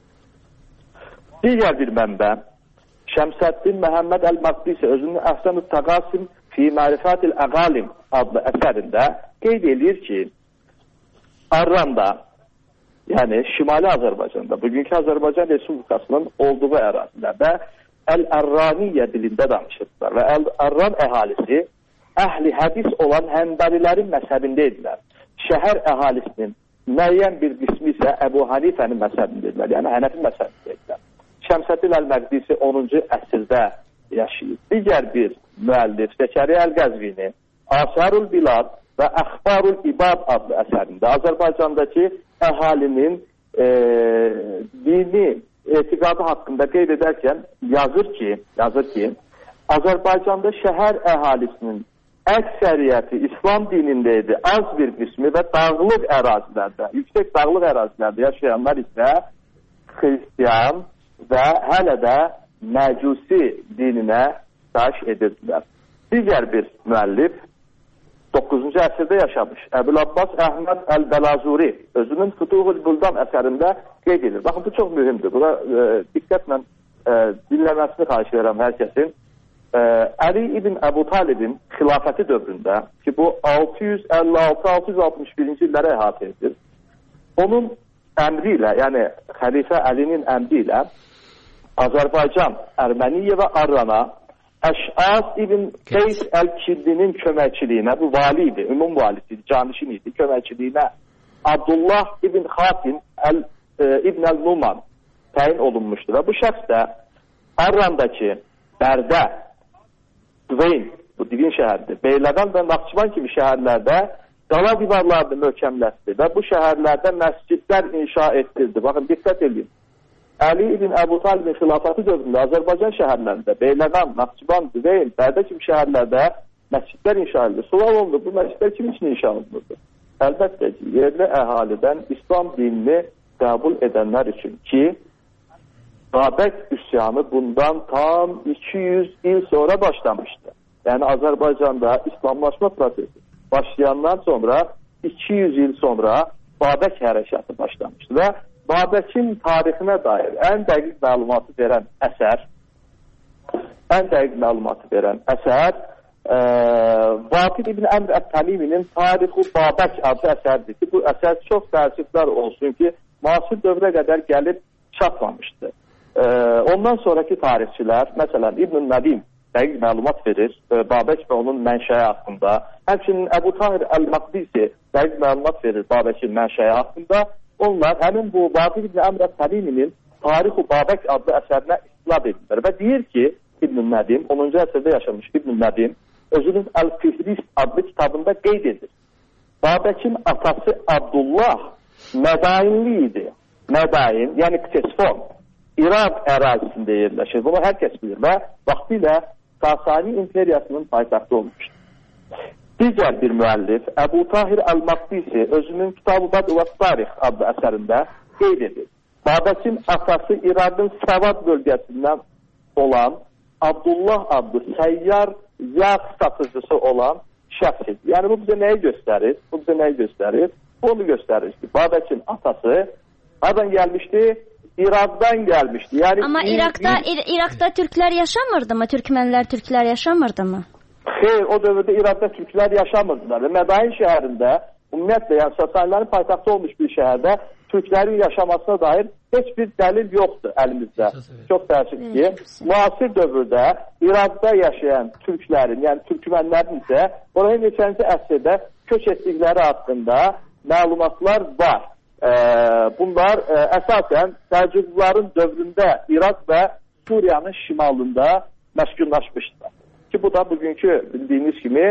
Digər bir mənbə, Şəmsəddin Məhəmməd Əl-Maqdisi özünün Əhsən-ü Təqasim fi Mərifətil Əqalim adlı əsərində qeyd edir ki, Arranda, yəni Şimali Azərbaycanda, bugünkü Azərbaycan Respublikasının olduğu ərazilərdə Əl-Ərraniyyə dilində danışırlar və Əl-Ərran əhalisi əhli hədis olan Həmbəlilərin məzhəbində idilər. Şəhər əhalisinin müəyyən bir qismi isə Əbu Hanifənin məzhəbində idilər, yəni Hənəfi məzhəbində idilər. Şəmsəddin Əl-Məqdisi onuncu əsrdə yaşayır. Digər bir müəllif Zəkəriyyə Əl-Qəzvini Asarul Bilad və Əxbarul İbad adlı əsərində Azərbaycandakı əhalinin e, dini etiqadı haqqında qeyd edərkən yazır ki, yazır ki, Azərbaycanda şəhər əhalisinin əksəriyyəti İslam dinində idi, az bir qismi və dağlıq ərazilərdə, yüksək dağlıq ərazilərdə yaşayanlar isə xristiyan və hələ də məcusi dininə daş edirdilər. Digər bir müəllif doqquzuncu əsrdə yaşamış Əbul Abbas Əhməd Əl-Bəlazuri özünün Fütuhul Buldan əsərində qeyd edir. Baxın, bu çox mühümdür. Buna e, diqqətlə e, dinləməsini xahiş edirəm hər kəsin. e, Ali ibn Əbu Talibin xilafəti dövründə ki, bu altı yüz əlli altı altı yüz altmış birinci illərə əhatə edir. Onun əmri ilə, yəni xəlifə Əlinin əmri ilə Azərbaycan, Erməniyə və Arrana Əş'as ibn Qeys Əl-Kildinin köməkçiliyinə, bu vali idi, ümum valisi idi, canişin idi, köməkçiliyinə Abdullah ibn Xatim Əl, e, ibn Əl-Numan təyin olunmuşdur və bu şəxs də Arrandakı Bərdə, Qveyn, bu divin şəhərdir, Beyləqan və Naxçıvan kimi şəhərlərdə qala divarlarını möhkəmlətdi və bu şəhərlərdə məscidlər inşa etdirdi. Baxın, diqqət edin. Əli ibn Əbu Talibin xilafəti dövründə Azərbaycan şəhərlərində, Beyləqan, Naxçıvan, Qveyn, Bərdə kimi şəhərlərdə məscidlər inşa edilir. Sual olundu, bu məscidlər kim üçün inşa olunurdu? Əlbəttə ki, yerli əhalidən İslam dinini qəbul edənlər üçün ki, Babək üsyanı bundan tam iki yüz il sonra başlamışdı. Yəni Azərbaycanda İslamlaşma prosesi başlayandan sonra iki yüz il sonra Babək hərəkatı başlamışdı və Babəkin tarixinə dair ən dəqiq məlumatı verən əsər, ən dəqiq məlumatı verən əsər e, Vaqid ibn Əmr Ət-Təmiminin Tarixu Babək adlı əsərdir ki, bu əsər çox təəssüflər olsun ki, müasir dövrə qədər gəlib çatmamışdı. E, ondan sonraki tarixçilər, məsələn İbn Nədim dəqiq məlumat verir e, Babək və onun mənşəyi haqqında. Həmçinin Əbu Tahir Əl-Maqdisi dəqiq məlumat verir Babəkin mənşəyi haqqında. Onlar həmin bu Vaqid ibn Əmr Ət-Təmiminin Tarixu Babək adlı əsərinə istinad edirlər və deyir ki, İbn Nədim, onuncu əsrdə yaşamış İbn Nədim özünün Əl-Fihrist adlı kitabında qeyd edir. Babəkin atası Abdullah Mədainli idi. Mədain, yəni Ktesfon, İraq ərazisində yerləşir. Bunu hər kəs bilir və vaxtilə Sasani imperiyasının paytaxtı olmuşdur. Digər bir müəllif Əbu Tahir Əl-Maqdisi özünün Kitab-ı Bədr və Tarix adlı əsərində qeyd edir. Babəkin atası İraqın Səvad bölgəsindən olan Abdullah adlı səyyar yağ satıcısı olan şəxs idi. Yəni bu bizə nəyi göstərir? Bu bizə nəyi göstərir? Onu göstərir ki, Babəkin atası hardan gəlmişdi? İraqdan gəlmişdi. Yəni Amma İraqda İr İraqda türklər yaşamırdı mı? Türkmənlər, türklər yaşamırdı mı? Xeyr, o dövrdə İraqda türklər yaşamırdılar və Mədain şəhərində, ümumiyyətlə, yəni Sasanilərin paytaxtı olmuş bir şəhərdə türklərin yaşamasına dair heç bir dəlil yoxdur əlimizdə. Çox təəssüf ki, müasir dövrdə İraqda yaşayan türklərin, yəni türkmənlərin isə oraya neçənci əsrdə köç etdikləri haqqında məlumatlar var. Ee, bunlar e, əsasən Səlcuqluların dövründə İraq və Suriyanın şimalında məskunlaşmışdılar. Ki bu da bugünkü bildiyiniz kimi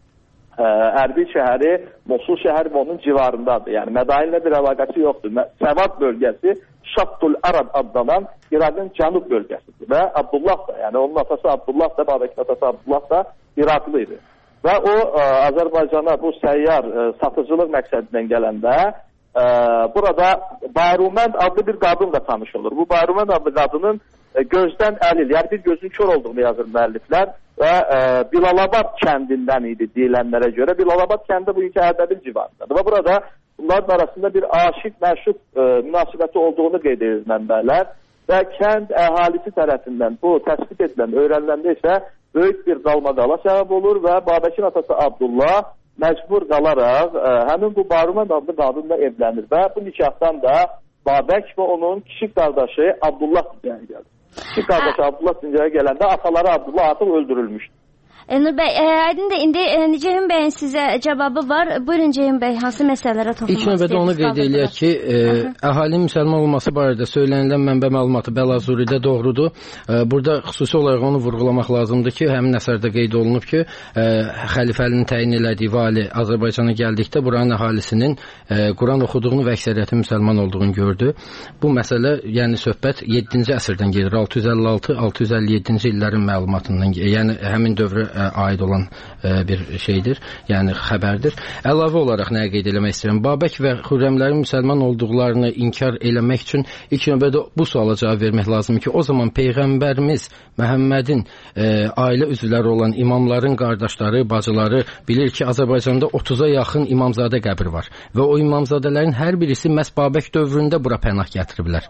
e, Ərbil şəhəri, Mosul şəhəri və onun civarındadır. Yəni Mədainlə bir əlaqəsi yoxdur. Səvad bölgəsi Şattul Arab adlanan İraqın cənub bölgəsidir. Və Abdullah da, yəni onun atası Abdullah da, Babəkin atası Abdullah da İraqlı idi. Və o e, Azərbaycana bu səyyar e, satıcılıq məqsədindən gələndə Ee, burada Bayrumənd adlı bir qadınla tanış olur. Bu Bayrumənd adlı qadının e, gözdən əlil, yəni bir gözün kör olduğunu yazır müəlliflər və e, Bilalabad kəndindən idi deyilənlərə görə. Bilalabad kəndi bugünkü Ərdəbil civarındadır və burada bunların arasında bir aşiq, məşuq e, münasibəti olduğunu qeyd edir mənbələr və kənd əhalisi tərəfindən bu təsbit edilən, öyrəniləndə isə böyük bir qalmaqala səbəb olur və Babəkin atası Abdullah məcbur qalaraq ə, həmin bu Bayrumənd adlı qadınla evlənir və bu nikahdan da Babək və onun kiçik qardaşı Abdullah dünyaya gəlir. Kiçik qardaşı Abdullah dünyaya gələndə ataları Abdullah artıq öldürülmüşdür. Nur bəy, e, aydın da indi e, Ceyhun bəyin sizə cavabı var. Buyurun Ceyhun bəy, hansı məsələlərə toxunmaq istəyirsiniz? İlk növbədə onu qeyd eləyək ki, e, əhalinin müsəlman olması barədə söylənilən mənbə məlumatı Bəlazuridə doğrudur. E, burada xüsusi olaraq onu vurğulamaq lazımdır ki, həmin əsərdə qeyd olunub ki, e, xəlifənin təyin elədiyi vali Azərbaycana gəldikdə buranın əhalisinin e, Quran oxuduğunu və əksəriyyətin müsəlman olduğunu gördü. Bu məsələ, yəni söhbət yeddinci əsrdən gedir. altı yüz əlli altı altı yüz əlli yeddinci illərin məlumatından, yəni həmin dövrə aid olan e, bir şeydir, yəni xəbərdir. Əlavə olaraq nəyə qeyd eləmək istəyirəm? Babək və Xürrəmlərin müsəlman olduqlarını inkar eləmək üçün ilk növbədə bu suala cavab vermək lazımdır ki, o zaman Peyğəmbərimiz Məhəmmədin e, ailə üzvləri olan imamların qardaşları, bacıları bilir ki, Azərbaycanda otuza yaxın imamzadə qəbri var və o imamzadələrin hər birisi məhz Babək dövründə bura pənah gətiriblər.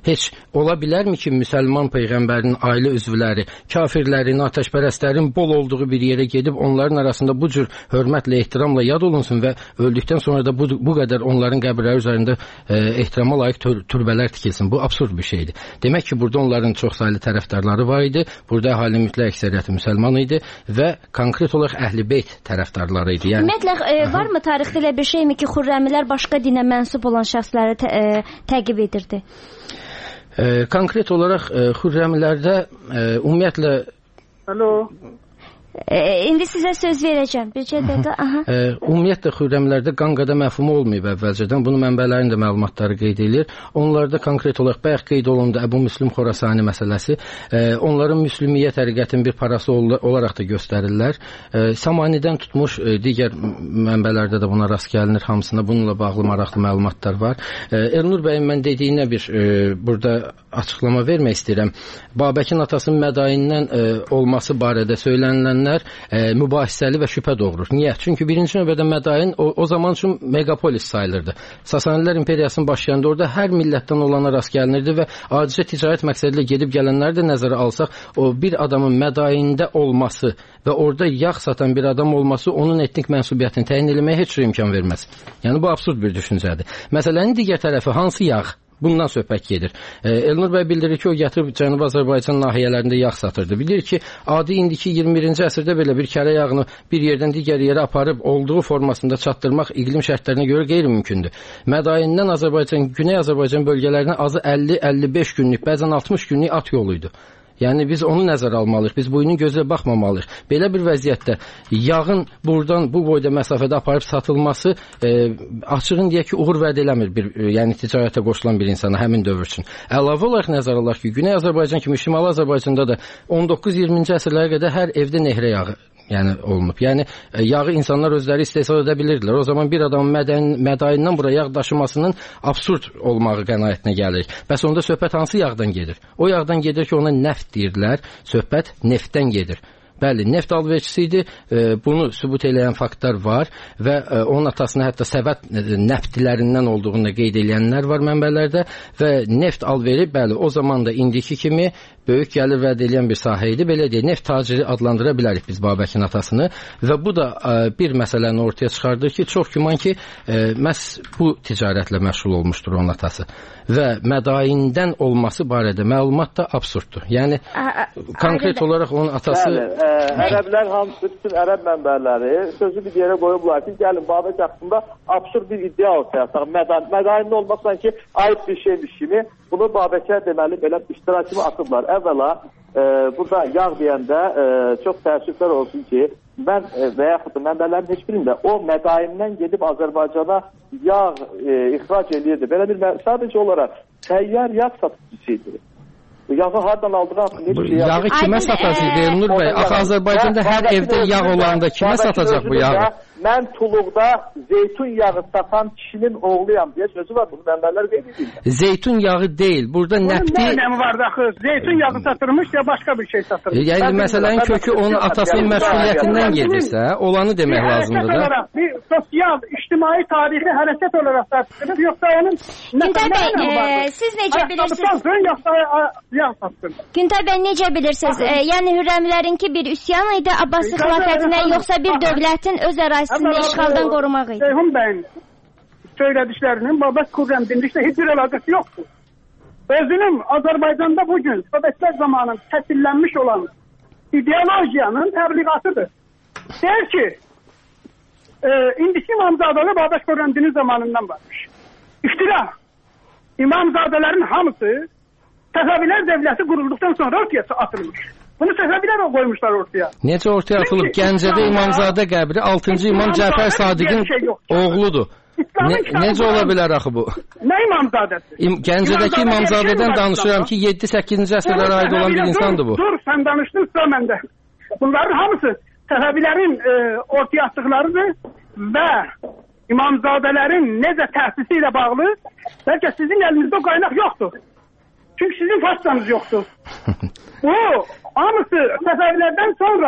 Heç ola bilərmi ki, müsəlman peyğəmbərinin ailə üzvləri, kafirlərin, atəşpərəstlərin bol olduğu bir yerə gedib onların arasında bu cür hörmətlə, ehtiramla yad olunsun və öldükdən sonra da bu, bu qədər onların qəbirləri üzərində e, ehtirama layiq tür türbələr tikilsin. Bu absurd bir şeydir. Demək ki, burada onların çoxsaylı tərəfdarları var idi. Burada əhalinin mütləq əksəriyyəti müsəlman idi və konkret olaraq Əhl-i-Beyt tərəfdarları idi. Yəni ümumiyyətlə e, varmı tarixdə elə bir şeymi ki, Xürrəmilər başqa dinə mənsub olan şəxsləri tə, e, təqib edirdi? E, konkret olaraq e, Xürrəmilərdə e, ümumiyyətlə Alo. E, indi sizə söz verəcəm. Bircə dəqiqə. Aha. E, ümumiyyətlə Xürrəmlərdə qanqada məfhumu olmayıb əvvəlcədən. Bunu mənbələrin də məlumatları qeyd edir. Onlarda konkret olaraq bayaq qeyd olundu Əbu Müslim Xorasani məsələsi. E, onların müslümiyyə təriqətin bir parası ol olaraq da göstərirlər. E, Samanidən tutmuş e, digər mənbələrdə də buna rast gəlinir hamısına. Bununla bağlı maraqlı məlumatlar var. E, Elnur bəyin mən dediyinə bir e, burada açıqlama vermək istəyirəm. Babəkin atasının Mədayindən e, olması barədə söylənilən E, mübahisəli və şübhə doğurur. Niyə? Çünki birinci növbədə Mədain o, o zaman üçün megapolis sayılırdı. Sasanilər imperiyasının başlayanında orada hər millətdən olana rast gəlinirdi və adicə ticarət məqsədilə gedib gələnləri də nəzərə alsaq, o bir adamın Mədaində olması və orada yağ satan bir adam olması onun etnik mənsubiyyətini təyin etməyə heç bir imkan verməz. Yəni bu absurd bir düşüncədir. Məsələnin digər tərəfi hansı yağ? Bundan söhbət gedir. E, Elnur bəy bildirir ki, o gətirib Cənubi Azərbaycan nahiyələrində yağ satırdı. Bilir ki, adi indiki iyirmi birinci əsrdə belə bir kərə yağını bir yerdən digər yerə aparıb olduğu formasında çatdırmaq iqlim şərtlərinə görə qeyri-mümkündür. Mədayindən Azərbaycan, Güney Azərbaycan bölgələrinə azı əlli əlli beş günlük, bəzən altmış günlük at yolu idi. Yəni biz onu nəzərə almalıyıq. Biz boyunun gözlə baxmamalıyıq. Belə bir vəziyyətdə yağın buradan bu boyda məsafədə aparıb satılması e, açığın deyək ki, uğur vəd eləmir bir, e, yəni ticarətə qoşulan bir insana həmin dövr üçün. Əlavə olaraq nəzərə alaq ki, Güney Azərbaycan kimi Şimali Azərbaycanda da on doqquz iyirminci əsrlərə qədər hər evdə nehrə yağı yəni olunub. Yəni yağı insanlar özləri istehsal edə bilirdilər. O zaman bir adamın mədən, mədayindən bura yağ daşımasının absurd olmağı qənaətinə gəlir. Bəs onda söhbət hansı yağdan gedir? O yağdan gedir ki, ona neft deyirlər. Söhbət neftdən gedir. Bəli, neft alverçisi idi. E, bunu sübut eləyən faktlar var və e, onun atasını hətta Səvət nəftlərindən olduğunu qeyd edənlər var mənbələrdə və neft alveri, bəli, o zaman da indiki kimi böyük gəlir vəd edən bir sahə idi. Belə deyək, neft taciri adlandıra bilərik biz Babəkin atasını və bu da e, bir məsələni ortaya çıxardır ki, çox güman ki, e, məhz bu ticarətlə məşğul olmuşdur onun atası və Mədayindən olması barədə məlumat da absurddur. Yəni konkret olaraq onun atası Bəli, ə, ərəblər hamısı, bütün ərəb mənbələri sözü bir yerə qoyublar ki, gəlin Babək haqqında absurd bir iddia ortaya ataq. Mədayində olmaq sanki ayıb bir şeymiş kimi bunu Babəkə deməli belə iştirakımı atıblar. Əvvəla e, burada yağ deyəndə e, çox təəssüflər olsun ki, mən e, və yaxud da mənbələrin heç birində o Mədayindən gedib Azərbaycana yağ e, ixrac edirdi. Belə bir sadəcə olaraq təyyar yağ satıcısıydı. Yağı hardan aldığı haqqında heç şey yağı kimə satacaq Elnur bəy? Axı Azərbaycanda hər evdə yağ olanda kimə satacaq bu yağı? Mən Tuluqda zeytun yağı satan kişinin oğluyam deyə sözü var. Bunu mənbələr qeyd edirlər. Zeytun yağı deyil. Burada nəfti... Bunun nə önəmi var da axı? Zeytun yağı satılmış ya başqa bir şey satılmış. Yəni məsələnin kökü onun atasının məşğuliyyətindən gedirsə, olanı demək lazımdır da. Bir sosial, ictimai, tarixi hərəkət olaraq satılır, yoxsa onun... Güntay bəy, siz necə bilirsiniz? Güntay bəy, necə bilirsiniz? Yəni Hürrəmlərinki bir üsyan idi, Abbasi xilafətinə, yoxsa bir dövlətin öz ərazisini işğaldan qorumaq idi? Ceyhun bəyin söylədiklərinin Babək Xürrəm dinliklə heç bir əlaqəsi yoxdur. Özünün Azərbaycanda bugün Sovetlər zamanı təsillənmiş olan ideolojiyanın təbliğatıdır. Deyir ki, e, indiki İmamzadalı Babək Xürrəm dini zamanından varmış. İftira. İmamzadələrin hamısı Səfəvilər dövləti qurulduqdan sonra ortaya atılmış. Bunu Səfəvilər qoymuşlar ortaya. Necə ortaya atılıb? Gəncədə İmamzadə qəbri altıncı İmam Cəfər Sadiqin oğludur. Ne, necə ola bilər axı bu? Nə İmamzadəsi? İm, Gəncədəki İmamzadədən danışıram ki, yeddi səkkizinci əsrlərə aid olan bir insandır bu. Dur, sən danışdın, sıra məndə. Bunların hamısı Səfəvilərin e, ortaya atdıqlarıdır və İmamzadələrin necə təsisi ilə bağlı bəlkə sizin əlinizdə qaynaq yoxdur. Çünki sizin façanız yoxdur. Bu, hamısı Səfəvilərdən sonra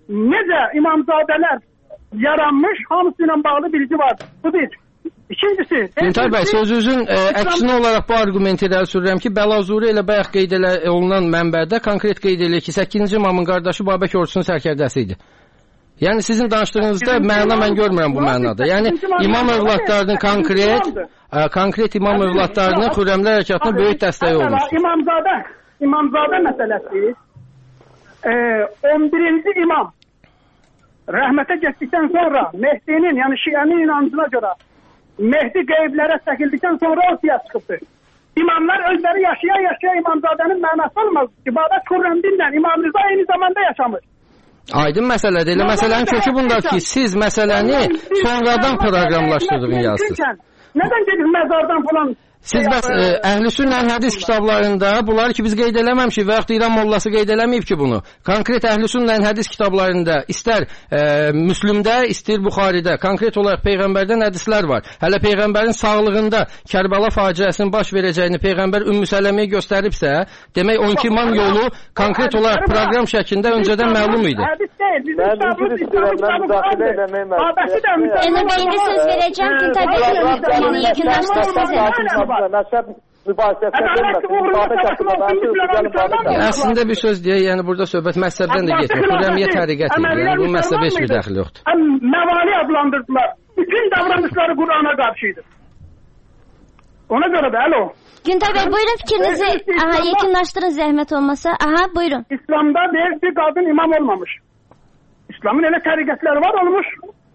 necə İmamzadələr yaranmış, hamısı ilə bağlı bilgi var. Bu bir. İkincisi, Günter bəy, sözünüzün ə, əksinə olaraq bu arqumenti irəli sürürəm ki, Bəlazuri elə bayaq qeyd olunan mənbədə konkret qeyd edilir ki, səkkizinci imamın qardaşı Babək ordusunun sərkərdəsi idi. Yəni sizin danışdığınızda məna mən görmürəm bu mənada. Yəni imam övladlarının konkret ə, konkret imam övladlarının Xürrəmlər hərəkatına böyük dəstəyi olmuşdur. İmamzadə, İmamzadə məsələsi e, on birinci imam rəhmətə getdikdən sonra Mehdinin, yəni Şiənin inancına görə Mehdi qeyblərə çəkildikdən sonra ortaya çıxıbdır. İmamlar özləri yaşaya-yaşaya İmamzadənin mənası olmaz ki, Babək Xürrəmdinlə İmam Rıza eyni zamanda yaşamış. Aydın məsələdir. Elə məsələnin kökü bundadır ki, siz məsələni sonradan proqramlaşdırdığını yazsınız. Nədən gedir məzardan falan? Siz bəs ə, Əhlüsünnə hədis kitablarında bunları ki biz qeyd eləməmişik və yaxud İran mollası qeyd eləməyib ki bunu. Konkret Əhlüsünnə hədis kitablarında istər ə, Müslümdə, istər Buxaridə konkret olaraq Peyğəmbərdən hədislər var. Hələ Peyğəmbərin sağlığında Kərbəla faciəsinin baş verəcəyini Peyğəmbər Ümmü Sələməyə göstəribsə, demək on iki imam yolu konkret olaraq proqram şəklində öncədən məlum idi. Hədis deyil, bizim kitabımız İslamın daxilə eləmək məqsədi. Elə indi söz verəcəm ki, təbii ki, yekunlaşdırsınız. Məzhəb mübahisəsinə dönməsin. Babək haqqında danışırıq, gəlin Əslində bir söz deyək, yəni burada söhbət məzhəbdən də getmir. Xürrəmiyyə təriqətidir. Yəni bu məzhəbə heç bir dəxli yoxdur. Məvali adlandırdılar. Bütün davranışları Qur'ana qarşıydı. Ona görə də, alo. Günter Bey, buyurun fikrinizi aha, yekunlaşdırın zəhmət olmasa. Aha, buyurun. İslamda deyil bir qadın imam olmamış. İslamın elə təriqətləri var olmuş.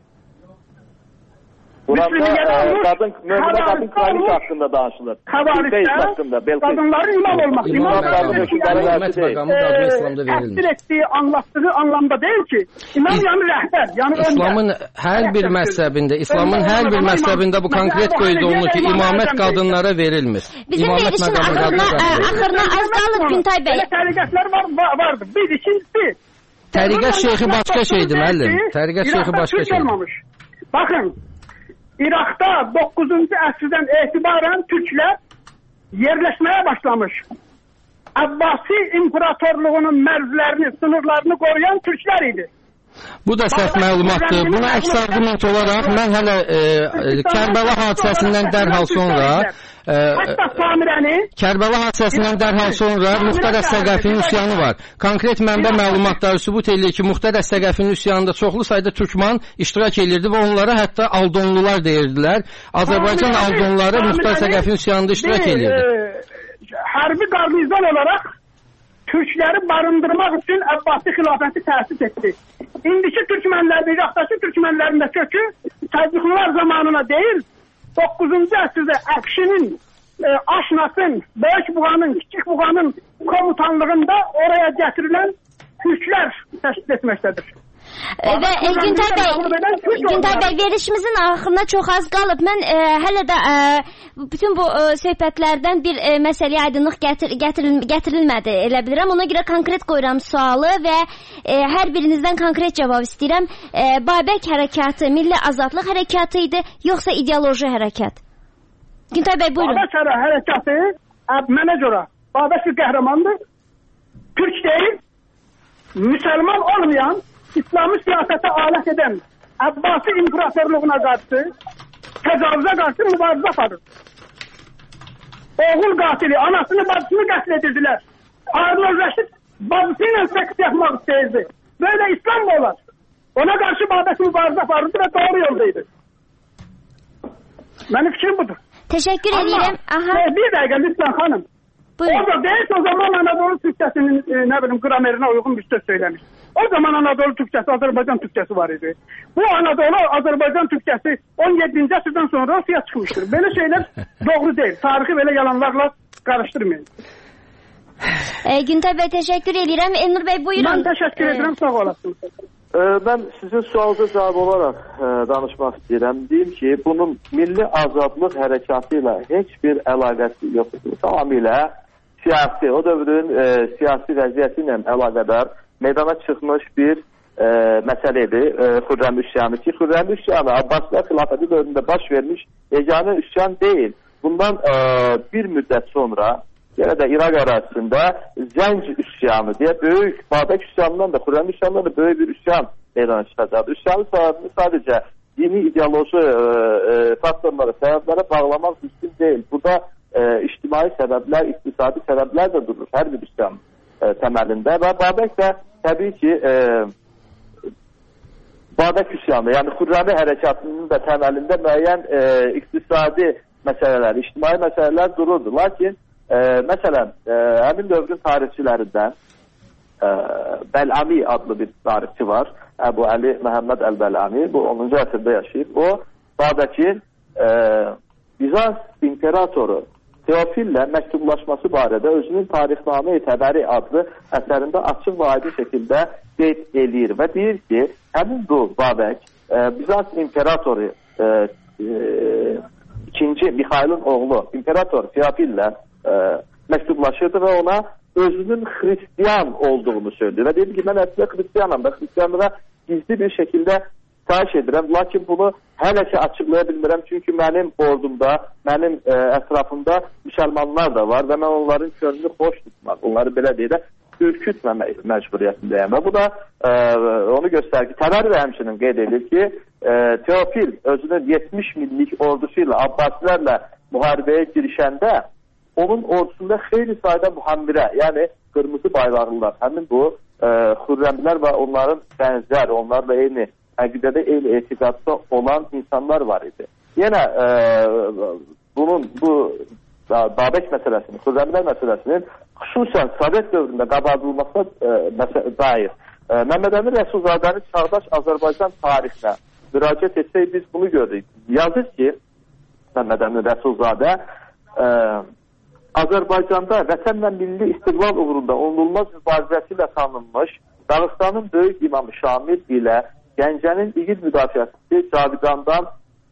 Burada e, kadın, müminə kadın kraliç haqqında danışılır. Xəvarişdə qadınların imam olmaq. İmam qadın hörmət məqamı qadına İslamda verilmir. Təsdir etdiyi, anlatdığı anlamda deyil ki, imam yəni rəhbər, yəni öndə. İslamın hər bir məzhəbində, İslamın hər bir məzhəbində bu konkret qeyd olunur ki, imamət qadınlara verilmir. Bizim verilişin axırına, axırına az qalıb Günter Bey. Təriqətlər var, vardır. Bir, ikincisi. Təriqət şeyxi başqa şeydir, müəllim. Təriqət şeyxi başqa şeydir. Baxın. İraqda doqquzuncu əsrdən etibarən Türklər yerləşməyə başlamış. Abbasi imperatorluğunun mərzlərini, sınırlarını qoruyan Türklər idi. Bu da səhv məlumatdır. Buna əks arqument olaraq mən hələ e, Kərbəla hadisəsindən dərhal sonra e, Kərbəla hadisəsindən dərhal sonra Muxtar Əs-Səqəfinin üsyanı var. Konkret mənbə məlumatları sübut edir ki, Muxtar Əs-Səqəfinin üsyanında çoxlu sayda türkman iştirak edirdi və onlara hətta Aldonlular deyirdilər. Azərbaycan Aldonları Muxtar Əs-Səqəfinin üsyanında iştirak edirdi. Hərbi qarnizon olaraq Türkləri barındırmaq üçün Əbbasi xilafəti təsis etdi. İndiki Türkmenlər, İraqdakı Türkmenlərin də kökü Səlcuqlular zamanına deyil, doqquzuncu əsrdə Əqşinin, e, Aşnasın, Böyük Buğanın, Kiçik Buğanın komutanlığında oraya gətirilən Türklər təşkil etməkdədir. Və e, Günter Bey, Günter Bey, verilişimizin axırına çox az qalıb. Mən e, hələ də e, bütün bu e, söhbətlərdən bir e, məsələyə aydınlıq gətir, gətiril, gətirilmədi, elə bilirəm. Ona görə konkret qoyuram sualı və e, hər birinizdən konkret cavab istəyirəm. E, Babək hərəkatı milli azadlıq hərəkatı idi, yoxsa ideoloji hərəkat? Günter Bey, buyurun. Babək hərəkatı mənə görə Babək bir qəhrəmandır. Türk deyil, müsəlman olmayan, İslamı siyasete alet eden Abbasi imparatorluğuna karşı, tecavüze karşı mübarize aparır. Oğul katili, anasını, bacısını katledirdiler. Harun Reşit bacısıyla seks yapmak isteyirdi. Böyle İslam mı olar? Ona karşı Babək mübarize aparırdı ve doğru yoldaydı. Benim fikrim budur. Teşekkür ederim. Aha. Bir dakika lütfen hanım. Buyurun. Orada değilse o zaman Anadolu Türkçesinin e, ne bileyim gramerine uygun bir söz söylemiş. O zaman Anadolu Türkçesi, Azerbaycan Türkçesi var idi. Bu Anadolu, Azerbaycan Türkçesi on yedinci əsrdən sonra ortaya çıxmışdır. Böyle şeyler doğru değil. Tarihi böyle yalanlarla karıştırmayın. E, Günter Bey, teşekkür ederim. Elnur Bey, buyurun. Ben teşekkür ederim, e... sağ olasınız. Ee, ben sizin sualınıza cavab olaraq e, danışmaq istəyirəm. Deyim ki, bunun milli azadlıq hərəkatı ilə heç bir əlaqəsi yoxdur. Tamamilə siyasi, o dövrün e, siyasi vəziyyəti ilə əlaqədar meydana çıxmış bir e, məsələdir. E, Xürrəm üsyanı ki, Xürrəm üsyanı Abbasilər xilafəti dövründə baş vermiş yeganə üsyan deyil. Bundan e, bir müddət sonra yenə də İraq ərazisində Zənc üsyanı deyə böyük, Babək üsyanından da, Xürrəm üsyanından da böyük bir üsyan meydana çıxacaqdır. Üsyanın səbəbini sadəcə dini ideoloji e, e, faktorlara, səbəblərə bağlamaq mümkün deyil. Burada e, ictimai səbəblər, iqtisadi səbəblər də durur hər bir İslam e, təməlində və Babək də təbii ki e, Babək üsyanı, yəni Xürrəmi hərəkatının da təməlində müəyyən e, iqtisadi məsələlər, ictimai məsələlər dururdu. Lakin e, məsələn e, həmin dövrün tarixçilərindən e, Bəlami adlı bir tarixçi var. Əbu Əli Məhəmməd Əl-Bəlami, bu onuncu əsrdə yaşayıb. O, Babəkin e, Bizans imperatoru Teofillə məktublaşması barədə özünün Tarixnamə-i Təbəri adlı əsərində açıq və aydın şəkildə qeyd eləyir və deyir ki, həmin bu Babək e, Bizans imperatoru e, e, ikinci Mixailin oğlu imperator Teofillə e, məktublaşırdı və ona özünün Xristiyan olduğunu söyledi və dedi ki, mən əslində Xristiyanam və Xristiyanlığa gizli bir şəkildə xahiş edirəm, lakin bunu hələ ki açıqlaya bilmirəm, çünki mənim ordumda, mənim e, ətrafımda müsəlmanlar da var və mən onların könlünü xoş tutmaq, onları belə deyək də ürkütməmək məcburiyyətindəyəm və bu da e, onu göstərir ki, Təbəri də həmçinin qeyd edir ki, e, Teofil özünün yetmiş minlik ordusu ilə Abbasilərlə müharibəyə girişəndə onun ordusunda xeyli sayda mühəmbirə, yəni qırmızı bayraqlılar, həmin bu e, Xürrəmlər və onların bənzər, onlarla eyni əqidədə, eyni etiqadda olan insanlar var idi. Yenə e, bunun, bu Babək məsələsinin, Xürrəmlər məsələsinin xüsusən Sovet dövründə qabardılmasına e, dair e, Məmməd Əmin Rəsulzadənin çağdaş Azərbaycan tarixinə müraciət etsək biz bunu görürük. Yazır ki, Məmməd Əmin Rəsulzadə e, Azərbaycanda vətən və milli istiqlal uğrunda onulmaz mübarizəsi ilə tanınmış Dağıstanın böyük imamı Şamil ilə Gəncənin igid müdafiəsi Cavidandan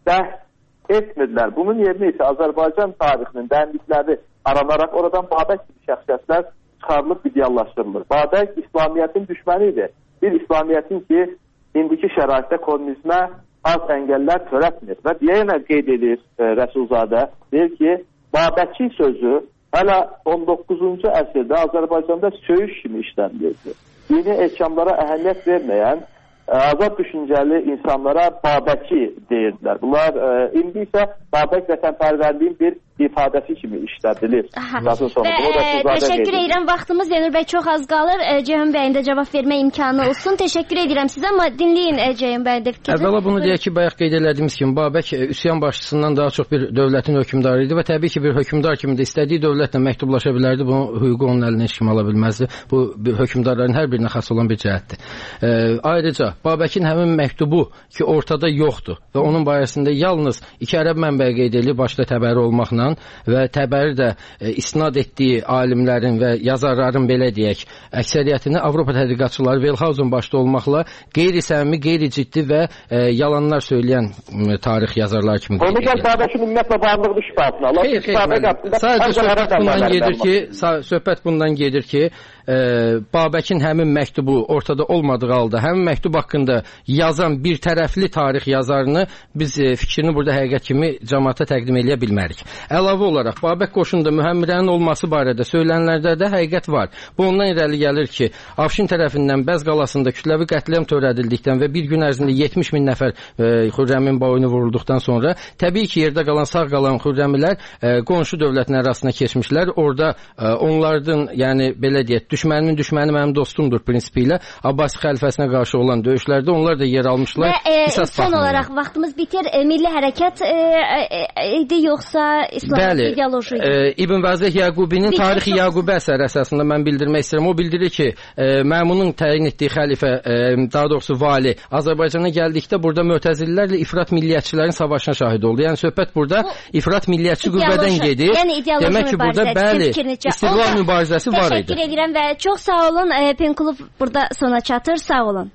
bəhs etmirlər. Bunun yerinə isə Azərbaycan tarixinin dərinlikləri aranaraq oradan Babək kimi şəxsiyyətlər çıxarılıb ideallaşdırılır. Babək İslamiyyətin düşmənidir. Bir İslamiyyətin ki, indiki şəraitdə kommunizmə az əngəllər törətmir. Və yenə qeyd edir e, Rəsulzadə, deyir ki, Babəki sözü hələ on doqquzuncu əsrdə Azərbaycanda söyüş kimi işlənilirdi. Dini ehkamlara əhəmiyyət verməyən azad düşüncəli insanlara Babəki deyirdilər. Bunlar e, indi isə Babək vətənpərvərliyin bir ifadəsi kimi işlədilir. Və e, təşəkkür edirəm. Vaxtımız Zeynur bəy çox az qalır. E, Ceyhun bəyin də cavab vermə imkanı olsun. Təşəkkür edirəm sizə, amma dinləyin e, Ceyhun bəyin də fikrini. Əvvəla bunu deyək ki, bayaq qeyd elədiyimiz kimi Babək e, üsyan başçısından daha çox bir dövlətin hökmdarı idi və təbii ki, bir hökmdar kimi də istədiyi dövlətlə məktublaşa bilərdi. Bunun hüququ onun əlindən heç kim ala bilməzdi. Bu bir hökmdarların hər birinə xas olan bir cəhətdir. E, ayrıca Babəkin həmin məktubu ki, ortada yoxdur və onun barəsində yalnız iki ərəb mənbəyi qeyd edilir, başda Təbəri olmaqla və Təbəri də e, isnad etdiyi alimlərin və yazarların belə deyək, əksəriyyətini Avropa tədqiqatçıları Velhausen başda olmaqla qeyri-səmimi, qeyri-ciddi və e, yalanlar söyləyən e, tarix yazarlar kimi qeyd edilir. Onu gəl Babəkin ümumiyyətlə varlığı şübhəsini alır. Xeyr, xeyr, sadəcə söhbət bundan gedir ki, söhbət bundan gedir ki, e, Babəkin həmin məktubu ortada olmadığı halda, həmin məktub haqqında yazan bir tərəfli tarix yazarını biz e, fikrini burada həqiqət kimi cəmaata təqdim edə bilmərik. Əlavə olaraq Babək qoşununda mühəmbirənin olması barədə söylənlərdə də həqiqət var. Bu ondan irəli gəlir ki, Afşin tərəfindən Bəz qalasında kütləvi qətliam törədildikdən və bir gün ərzində yetmiş min nəfər e, Xürrəmin boynu vurulduqdan sonra təbii ki, yerdə qalan sağ qalan Xürrəmilər e, qonşu dövlətin arasına keçmişlər. Orada e, onlardan, yəni belə deyək, düşmənimin düşməni mənim dostumdur prinsipi ilə Abbasi xəlifəsinə qarşı olan döyüşlərdə onlar da yer almışlar. Və e, son olaraq vaxtımız bitir. E, milli hərəkat e, e, idi yoxsa İslam ideoloji idi? E, İbn Vəzih Yaqubinin Tarixi Yaqubə əsəri əsasında mən bildirmək istəyirəm. O bildirir ki, e, Məmunun təyin etdiyi xəlifə, e, daha doğrusu vali Azərbaycana gəldikdə burada Mötəzililərlə ifrat milliyyətçilərin savaşına şahid oldu. Yəni söhbət burada bu, ifrat milliyyətçi qüvvədən gedir. Yəni demək ki, burada bəli, istiqlal mübarizəsi var idi. Təşəkkür edirəm və çox sağ olun. E, Penklub burada sona çatır. Sağ olun.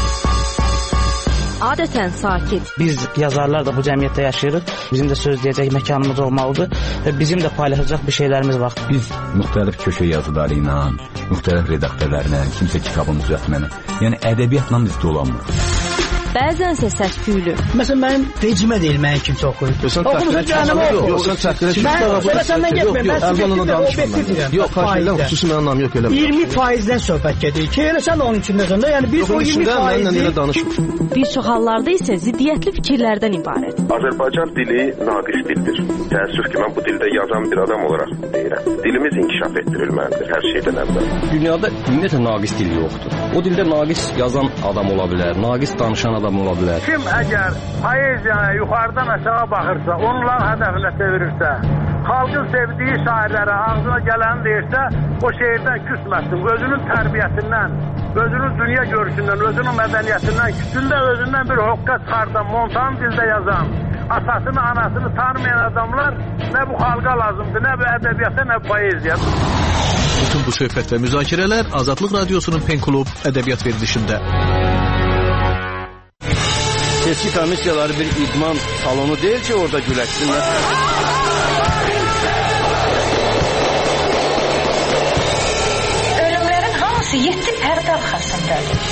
Adətən sakit. Biz yazarlar da bu cəmiyyətdə yaşayırıq. Bizim də söz deyəcək məkanımız olmalıdır və bizim də paylaşacaq bir şeylərimiz var. Biz müxtəlif köşə yazıları ilə, müxtəlif redaktörlərlə, kimsə kitabını düzəltməni, yəni ədəbiyyatla biz dolanmırıq. bəzənsə səs-küylü. Məsələn, mənim vecimə deyil, mənim kimsə oxuyur. Oxumuşsa cəhənnəmə oxuyur. Yox, sən çəkdirə ki, mən səndən getməyim, mən subjektiv obyektiv deyirəm. Yox, xahiş edirəm, xüsusi mənim anlam yox elə. iyirmi faizdən söhbət gedir ki, elə sən də onun içindəsən də, yəni biz o iyirmi faizi... Bir çox hallarda isə ziddiyyətli fikirlərdən ibarət. Azərbaycan dili naqis dildir. Təəssüf ki, mən bu dildə yazan bir adam olaraq deyirəm. Dilimiz inkişaf etdirilməlidir hər şeydən əvvəl. Dünyada ümumiyyətlə naqis dil yoxdur. O dildə naqis yazan adam ola bilər, naqis danışan adam ola bilər. Kim əgər poeziyaya yuxarıdan aşağı baxırsa, onların hədəfinə çevirirsə, xalqın sevdiyi şairlərə ağzına gələni deyirsə, o şeirdən küsməsin. Özünün tərbiyəsindən, özünün dünya görüşündən, özünün mədəniyyətindən, küsündə özündən bir hoqqa çıxardan, montan dildə yazan, atasını, anasını tanımayan adamlar nə bu xalqa lazımdır, nə bu ədəbiyyata, nə bu poeziya. Bütün bu söhbət və müzakirələr Azadlıq Radiosunun Pen Klub ədəbiyyat verilişində. Seçki komissiyaları bir idman salonu deyil ki, orada güləşsinlər. Ölümlərin hamısı yeddi pərdə arxasındadır.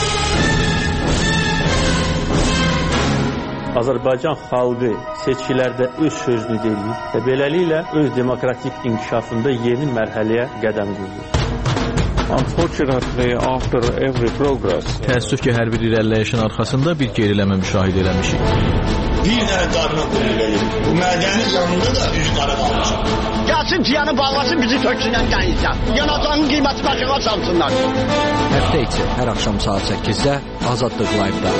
Azərbaycan xalqı seçkilərdə öz sözünü deyir və beləliklə öz demokratik inkişafında yeni mərhələyə qədəm qoyur. Unfortunately, after every progress, təəssüf ki, hər bir irəliləyişin arxasında bir geriləmə müşahidə eləmişik. Bir dənə qarına qullayır. Bu mədəni yanında da üç qara qalmışıq. Gəlsin ciyanı bağlasın, bizi töksünən dənizdən. Yanacağın qiyməti başına salsınlar. Həftə içi hər axşam saat səkkizdə Azadlıq Live-da.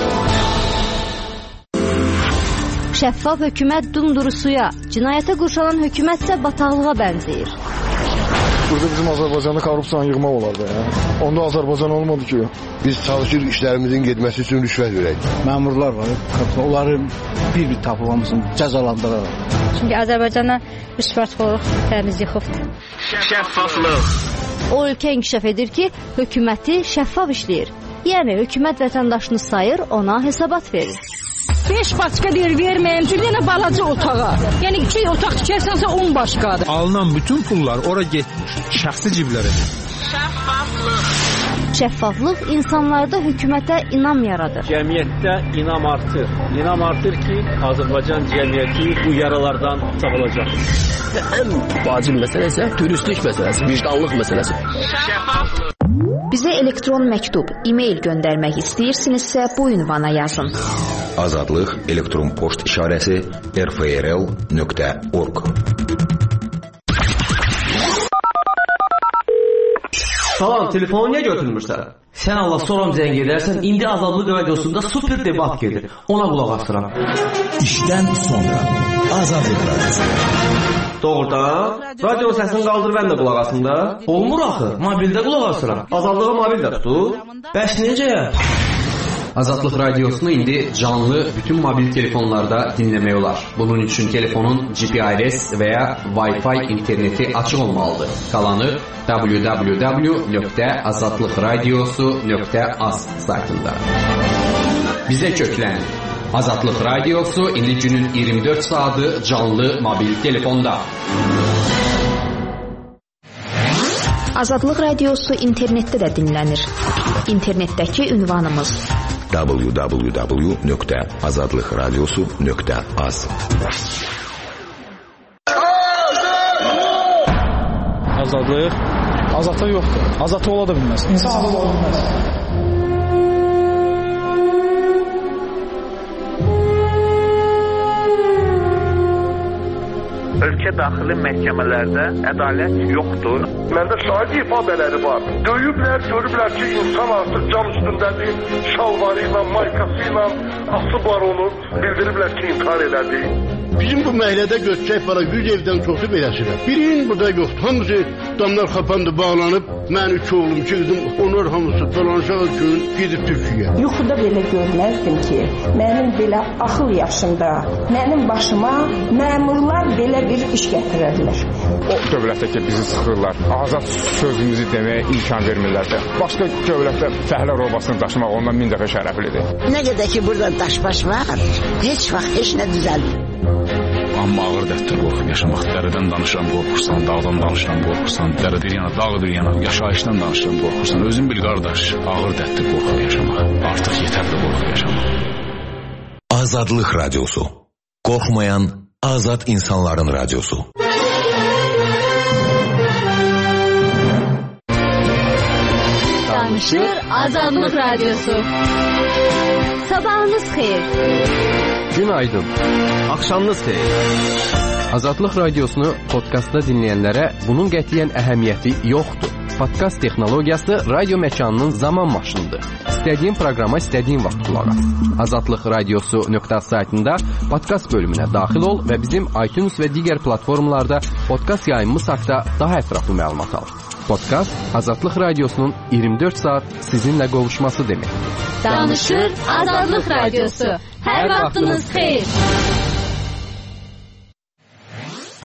Şəffaf hökumət dumduru suya, cinayətə qurşalan hökumət isə bataqlığa bənzəyir. Burada bizim Azərbaycanda korrupsiyanı yığmaq olardı. Ya. Onda Azərbaycan olmadı ki. Biz çalışır işlərimizin getməsi üçün rüşvət verək. Məmurlar var, onların bir-bir tapılmasını cəzalandırarlar. Çünki Azərbaycana rüşvətxorluq təmiz yıxıbdır. Şəffaflıq. O ölkə inkişaf edir ki, hökuməti şəffaf işləyir. Yəni hökumət vətəndaşını sayır, ona hesabat verir. beş başqa deyir verməyim, çünki yenə balaca otağa. Yəni iki otaq tikərsənsə on başqadır. Alınan bütün pullar ora getmiş, şəxsi ciblərə. Şəffaflıq. Şəffaflıq insanlarda hökumətə inam yaradır. Cəmiyyətdə inam artır. İnam artır ki, Azərbaycan cəmiyyəti bu yaralardan sağalacaq. Ən vacib məsələ isə dürüstlük məsələsi, vicdanlıq məsələsi. Şəffaflıq. Bizə elektron məktub, e-mail göndərmək istəyirsinizsə bu ünvana yazın. Azadlıq elektron poçt işarəsi r f r l nöqtə org. Salam, telefonu niyə götürmürsən? Sən Allah soram zəng edərsən, indi Azadlıq Radiosunda super debat gedir. Ona qulaq asıram. İşdən sonra Azadlıq Radiosu. Doğrudan, radionun səsini qaldır, mən də qulaq asım da. Olmur axı, mobildə qulaq asıram. Azadlığı mobildə tutur. Bəs necə? Azadlıq Radiosunu indi canlı bütün mobil telefonlarda dinləmək olar. Bunun üçün telefonun G P R S və ya Wi-Fi interneti açıq olmalıdır. Qalanı w w w nöqtə azadlıq radiosu nöqtə az saytında. Bizə köklənin. Azadlıq Radiosu indi günün iyirmi dörd saatı canlı mobil telefonda. Azadlıq Radiosu internetdə də dinlənir. İnternetdəki ünvanımız w w w nöqtə azadlıq radiosu nöqtə az. Azadlıq? Azadlıq yoxdur. Azadlıq ola da bilməz. İnsanlıq ola bilməz. Ölkə daxili məhkəmələrdə ədalət yoxdur. Məndə şahid ifadələri var. Döyüblər, görüblər ki, insan artıq cam üstündədir, şalvarı ilə, maykası ilə asıb var onu, bildiriblər ki, intihar elədi. Bizim bu məhəllədə göçəcək para yüz evdən çoxu beləsirə. Birinin burada yoxdur. Hamısı damlar xapandı, bağlanıb. Mən üç oğlum, iki qızım, onlar hamısı dolanışaq üçün gedib Türkiyəyə. Yuxuda belə görməzdim ki, mənim belə axıl yaşımda, mənim başıma məmurlar belə bir iş gətirərlər. O dövlətdə ki, bizi sıxırlar, azad sözümüzü deməyə imkan vermirlərsə, başqa dövlətdə fəhlə robasını daşımaq ondan min dəfə şərəflidir. Nə qədər ki, burada daş-baş var, heç vaxt heç nə düzəlmir. Amma ağır dərddir qorxub yaşamaq. Dərədən danışıram, qorxursan, dağdan danışıram, qorxursan, dərədir yana, dağdır yana, yaşayışdan danışıram, qorxursan. Özün bil qardaş, ağır dərddir qorxub yaşamaq. Artıq yetərli qorxub yaşamaq. Azadlıq Radyosu. Qorxmayan azad insanların radyosu. Danışır Azadlıq Radyosu. Sabahınız xeyir. Günaydın. Axşamınız xeyir. Azadlıq Radiosunu podkastda dinləyənlərə bunun qətiyyən əhəmiyyəti yoxdur. Podkast texnologiyası radio məkanının zaman maşınıdır. İstədiyin proqrama istədiyin vaxt qulaq as. azadlıq radiosu nöqtə saytında podkast bölümünə daxil ol və bizim iTunes və digər platformalarda podkast yayımımız haqqında daha ətraflı məlumat al. Podkast Azadlıq Radiosunun iyirmi dörd saat sizinlə qovuşması deməkdir. Danışır Azadlıq Radiosu. Hər vaxtınız xeyir.